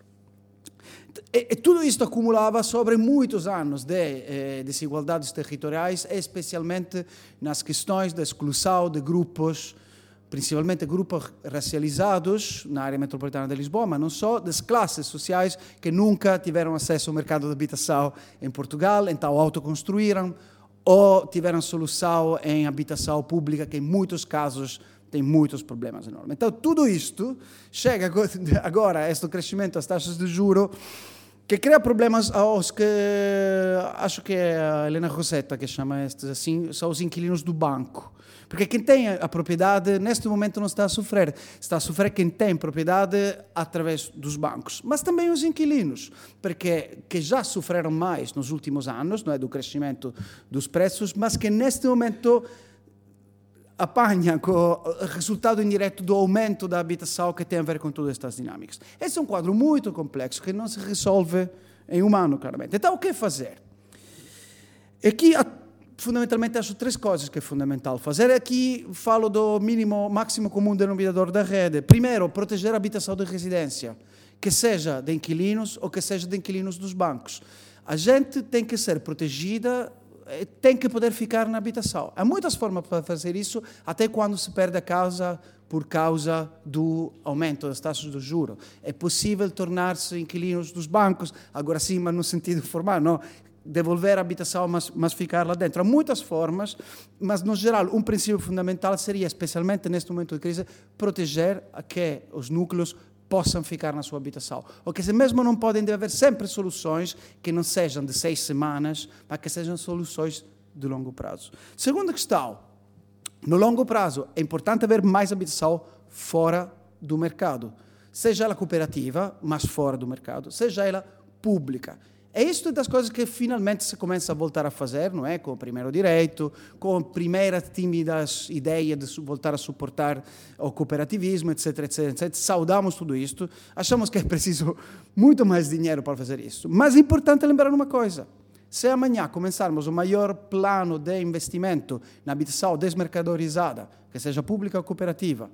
E, e tudo isto acumulava sobre muitos anos de eh, desigualdades territoriais, especialmente nas questões da exclusão de grupos, principalmente grupos racializados na área metropolitana de Lisboa, mas não só, das classes sociais que nunca tiveram acesso ao mercado de habitação em Portugal, então autoconstruíram, ou tiveram solução em habitação pública, que em muitos casos tem muitos problemas enormes. Então, tudo isto chega agora a este crescimento das taxas de juros, que cria problemas aos que, acho que é a Helena Rosetta que chama estes assim, são os inquilinos do banco. Porque quem tem a propriedade, neste momento, não está a sofrer. Está a sofrer quem tem propriedade através dos bancos. Mas também os inquilinos, porque que já sofreram mais nos últimos anos, não é, do crescimento dos preços, mas que neste momento apanha com o resultado indireto do aumento da habitação que tem a ver com todas estas dinâmicas. Esse é um quadro muito complexo que não se resolve em um ano, claramente. Então, o que fazer? Aqui, fundamentalmente, acho três coisas que é fundamental fazer. Aqui falo do mínimo, máximo comum denominador da rede. Primeiro, proteger a habitação de residência, que seja de inquilinos ou que seja de inquilinos dos bancos. A gente tem que ser protegida, tem que poder ficar na habitação. Há muitas formas para fazer isso, até quando se perde a casa por causa do aumento das taxas de juros. É possível tornar-se inquilinos dos bancos, agora sim, mas no sentido formal, não devolver a habitação, mas, mas ficar lá dentro. Há muitas formas, mas, no geral, um princípio fundamental seria, especialmente neste momento de crise, proteger a que os núcleos possam ficar na sua habitação. Ou que, se mesmo não podem, deve haver sempre soluções que não sejam de seis semanas, mas que sejam soluções de longo prazo. Segunda questão, no longo prazo, é importante haver mais habitação fora do mercado. Seja ela cooperativa, mas fora do mercado, seja ela pública. É isto das coisas que finalmente se começa a voltar a fazer, não é? Com o primeiro direito, com a primeira tímida ideia de voltar a suportar o cooperativismo, etc, etc, etcétera. Saudamos tudo isto, achamos que é preciso muito mais dinheiro para fazer isso. Mas é importante lembrar uma coisa. Se amanhã começarmos o maior plano de investimento na habitação desmercadorizada, que seja pública ou cooperativa,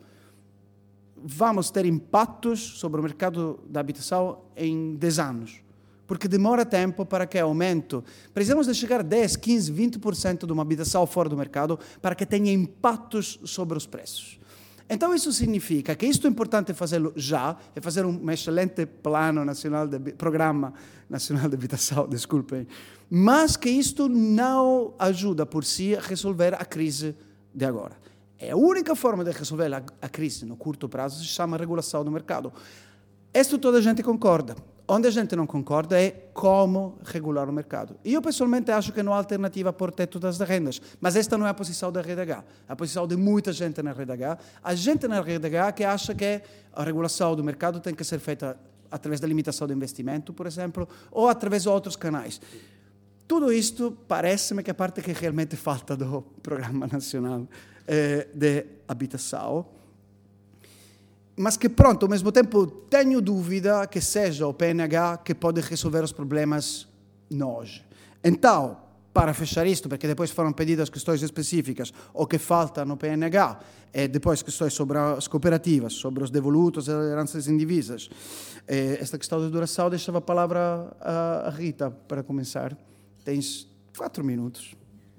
vamos ter impactos sobre o mercado da habitação em dez anos. Porque demora tempo para que aumente. Precisamos de chegar a dez, quinze, vinte por cento de uma habitação fora do mercado para que tenha impactos sobre os preços. Então, isso significa que isto é importante fazê-lo já, é fazer um excelente plano nacional de, programa nacional de habitação, desculpem, mas que isto não ajuda por si a resolver a crise de agora. É a única forma de resolver a, a crise no curto prazo se chama regulação do mercado. Isto toda a gente concorda. Onde a gente não concorda é como regular o mercado. E eu, pessoalmente, acho que não há alternativa por teto das rendas. Mas esta não é a posição da Rede H. É a posição de muita gente na Rede H. A gente na Rede H que acha que a regulação do mercado tem que ser feita através da limitação do investimento, por exemplo, ou através de outros canais. Tudo isto parece-me que é a parte que realmente falta do Programa Nacional eh, de Habitação. Mas que, pronto, ao mesmo tempo, tenho dúvida que seja o P N H que pode resolver os problemas hoje. Então, para fechar isto, porque depois foram pedidas questões específicas, o que falta no P N H, e depois questões sobre as cooperativas, sobre os devolutos e as heranças indivisas. Esta questão de duração, deixava a palavra a Rita para começar. Tens quatro minutos.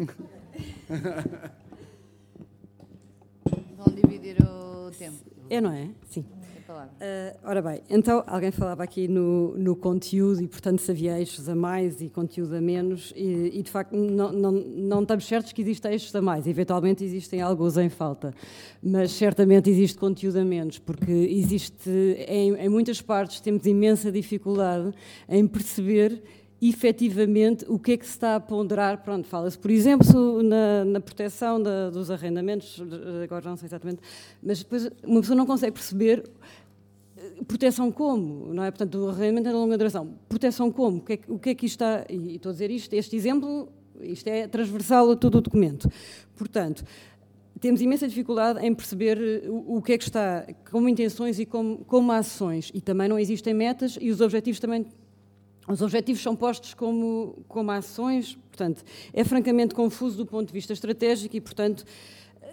Vão dividir o tempo. É, não é? Sim. Uh, ora bem, então alguém falava aqui no, no conteúdo e, portanto, se havia eixos a mais e conteúdo a menos e, e de facto, não, não, não estamos certos que existem eixos a mais. Eventualmente existem alguns em falta, mas certamente existe conteúdo a menos, porque existe, em, em muitas partes, temos imensa dificuldade em perceber efetivamente o que é que se está a ponderar. Pronto, fala-se, por exemplo, na, na proteção da, dos arrendamentos, agora não sei exatamente, mas depois uma pessoa não consegue perceber proteção como, não é? Portanto, o arrendamento é de longa duração. Proteção como? O que é que, o que, é que isto está... E estou a dizer isto, este exemplo, isto é transversal a todo o documento. Portanto, temos imensa dificuldade em perceber o, o que é que está, como intenções e como, como ações. E também não existem metas e os objetivos também... Os objetivos são postos como, como ações, portanto, é francamente confuso do ponto de vista estratégico e, portanto,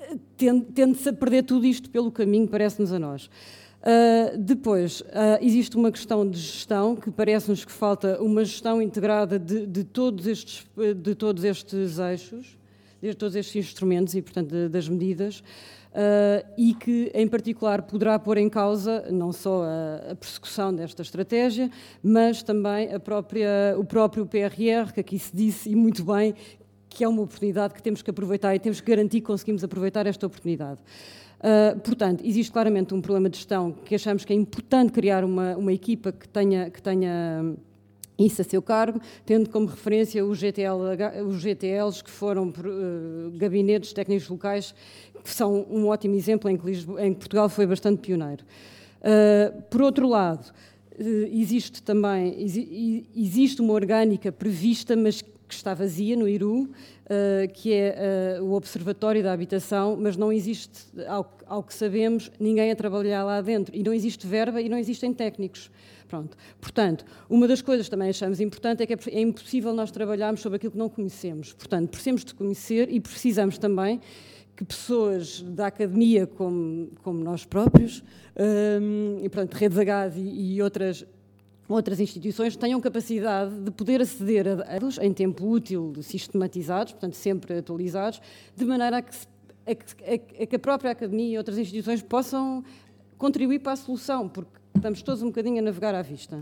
tende-se a perder tudo isto pelo caminho, parece-nos a nós. Uh, depois, uh, existe uma questão de gestão, que parece-nos que falta uma gestão integrada de, de, todos, estes, de todos estes eixos, de todos estes instrumentos e, portanto, de, das medidas, uh, e que, em particular, poderá pôr em causa não só a, a persecução desta estratégia, mas também a própria, o próprio P R R, que aqui se disse, e muito bem, que é uma oportunidade que temos que aproveitar e temos que garantir que conseguimos aproveitar esta oportunidade. Uh, portanto, existe claramente um problema de gestão que achamos que é importante criar uma, uma equipa que tenha, que tenha isso a seu cargo, tendo como referência os G T L, os G T Ls, que foram uh, gabinetes técnicos locais, que são um ótimo exemplo em que, Lisboa, em que Portugal foi bastante pioneiro. Uh, por outro lado, uh, existe também exi, existe uma orgânica prevista, mas que está vazia no I R U, uh, que é uh, o Observatório da Habitação, mas não existe, ao, ao que sabemos, ninguém a trabalhar lá dentro. E não existe verba e não existem técnicos. Pronto. Portanto, uma das coisas que também achamos importante é que é impossível nós trabalharmos sobre aquilo que não conhecemos. Portanto, precisamos de conhecer e precisamos também que pessoas da academia, como, como nós próprios, um, e, portanto, Redes H e, e outras... outras instituições tenham capacidade de poder aceder a dados em tempo útil, sistematizados, portanto, sempre atualizados, de maneira a que, a, que, a que a própria academia e outras instituições possam contribuir para a solução, porque estamos todos um bocadinho a navegar à vista.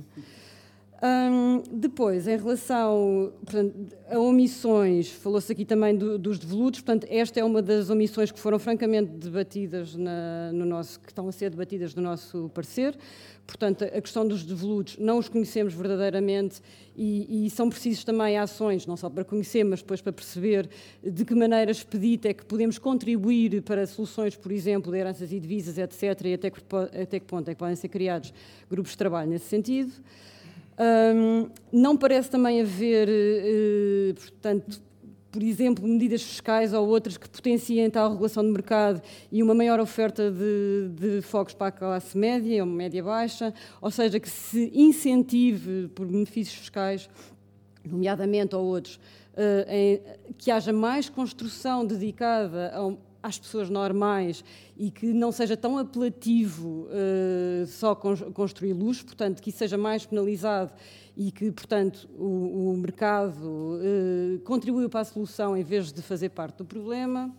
Hum, depois, em relação portanto, a omissões, falou-se aqui também do, dos devolutos, portanto, esta é uma das omissões que foram francamente debatidas, na, no nosso, que estão a ser debatidas no nosso parecer. Portanto, a questão dos devolutos, não os conhecemos verdadeiramente e, e são precisas também ações, não só para conhecer, mas depois para perceber de que maneira expedita é que podemos contribuir para soluções, por exemplo, de heranças e divisas, etcétera, e até que, até que ponto é que podem ser criados grupos de trabalho nesse sentido. Um, não parece também haver, uh, portanto, por exemplo, medidas fiscais ou outras que potenciem tal regulação de mercado e uma maior oferta de, de fogos para a classe média ou média-baixa, ou seja, que se incentive por benefícios fiscais, nomeadamente ou outros, uh, em, que haja mais construção dedicada a às pessoas normais e que não seja tão apelativo uh, só construir luxo, portanto, que isso seja mais penalizado e que, portanto, o, o mercado uh, contribua para a solução em vez de fazer parte do problema.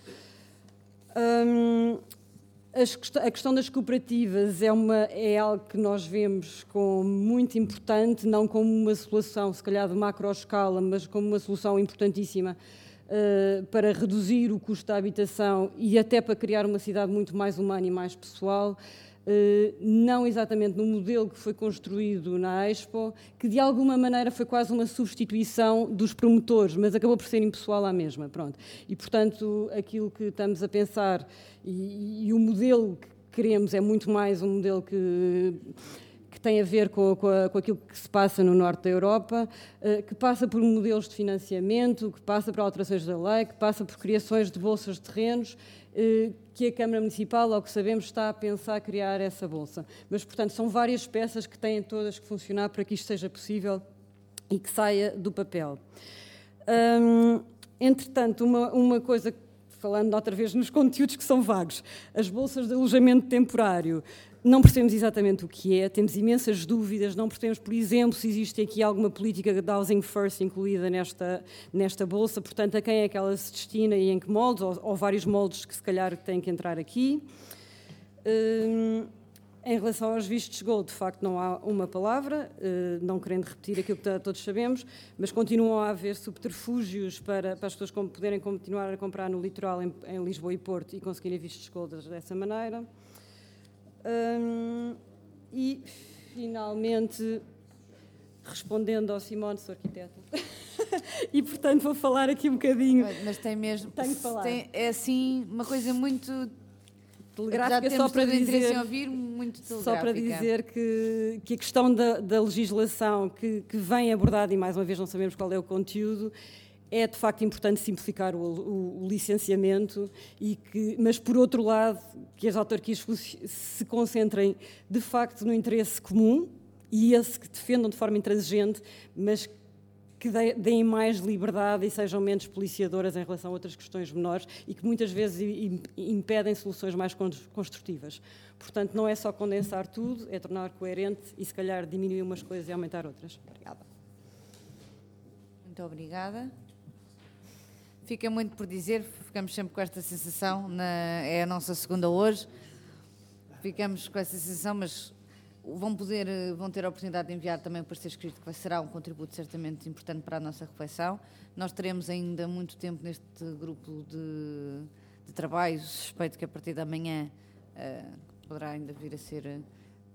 Um, a questão das cooperativas é, uma, é algo que nós vemos como muito importante, não como uma solução, se calhar, de macro-escala, mas como uma solução importantíssima Uh, para reduzir o custo da habitação e até para criar uma cidade muito mais humana e mais pessoal, uh, não exatamente no modelo que foi construído na Expo, que de alguma maneira foi quase uma substituição dos promotores, mas acabou por ser impessoal à mesma. Pronto. E, portanto, aquilo que estamos a pensar e, e o modelo que queremos é muito mais um modelo que... que tem a ver com, com, a, com aquilo que se passa no norte da Europa, uh, que passa por modelos de financiamento, que passa por alterações da lei, que passa por criações de bolsas de terrenos, uh, que a Câmara Municipal, ao que sabemos, está a pensar criar essa bolsa. Mas, portanto, são várias peças que têm todas que funcionar para que isto seja possível e que saia do papel. Um, entretanto, uma, uma coisa, falando outra vez nos conteúdos que são vagos, as bolsas de alojamento temporário, não percebemos exatamente o que é, temos imensas dúvidas, não percebemos, por exemplo, se existe aqui alguma política de housing first incluída nesta, nesta bolsa, portanto, a quem é que ela se destina e em que moldes, ou, ou vários moldes que se calhar têm que entrar aqui. Um, em relação aos vistos gold, de facto, não há uma palavra, uh, não querendo repetir aquilo que todos sabemos, mas continuam a haver subterfúgios para, para as pessoas poderem continuar a comprar no litoral em, em Lisboa e Porto e conseguirem vistos gold dessa maneira. Um, e, finalmente, respondendo ao Simone, sou arquiteta, e, portanto, vou falar aqui um bocadinho. Mas tem mesmo... Tenho que falar. Tem, é, assim, uma coisa muito... telegráfica, já só para dizer, em ouvir, muito só para dizer que, que a questão da, da legislação que, que vem abordada, e mais uma vez não sabemos qual é o conteúdo, é de facto importante simplificar o, o, o licenciamento, e que, mas por outro lado que as autarquias se concentrem de facto no interesse comum e esse que defendam de forma intransigente, mas que deem mais liberdade e sejam menos policiadoras em relação a outras questões menores e que muitas vezes impedem soluções mais construtivas. Portanto, não é só condensar tudo, é tornar coerente e, se calhar, diminuir umas coisas e aumentar outras. Obrigada. Muito obrigada. Fica muito por dizer, ficamos sempre com esta sensação, na, é a nossa segunda hoje, ficamos com essa sensação, mas vão, poder, vão ter a oportunidade de enviar também o parecer escrito, que será um contributo certamente importante para a nossa reflexão. Nós teremos ainda muito tempo neste grupo de, de trabalho, suspeito que a partir da manhã uh, poderá ainda vir a ser... Uh,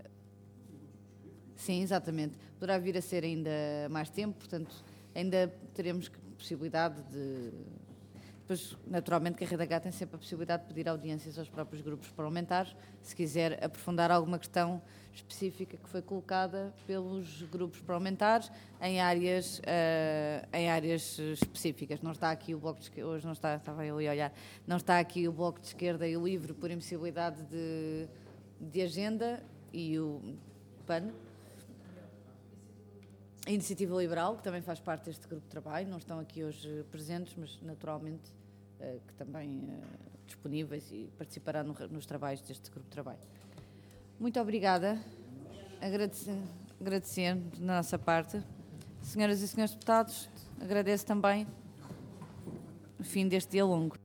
sim, exatamente, poderá vir a ser ainda mais tempo, portanto, ainda teremos possibilidade de... Depois, naturalmente, que a Rede H tem sempre a possibilidade de pedir audiências aos próprios grupos parlamentares, se quiser aprofundar alguma questão específica que foi colocada pelos grupos parlamentares em áreas, uh, em áreas específicas. Não está aqui o Bloco de Esquerda, hoje não está, estava eu a olhar, não está aqui o Bloco de Esquerda e o LIVRE por impossibilidade de, de agenda e o P A N. A Iniciativa Liberal, que também faz parte deste grupo de trabalho, não estão aqui hoje presentes, mas naturalmente uh, que também uh, disponíveis e participarão no, nos trabalhos deste grupo de trabalho. Muito obrigada, agradecendo, agradecendo da nossa parte. Senhoras e senhores deputados, agradeço também o fim deste dia longo.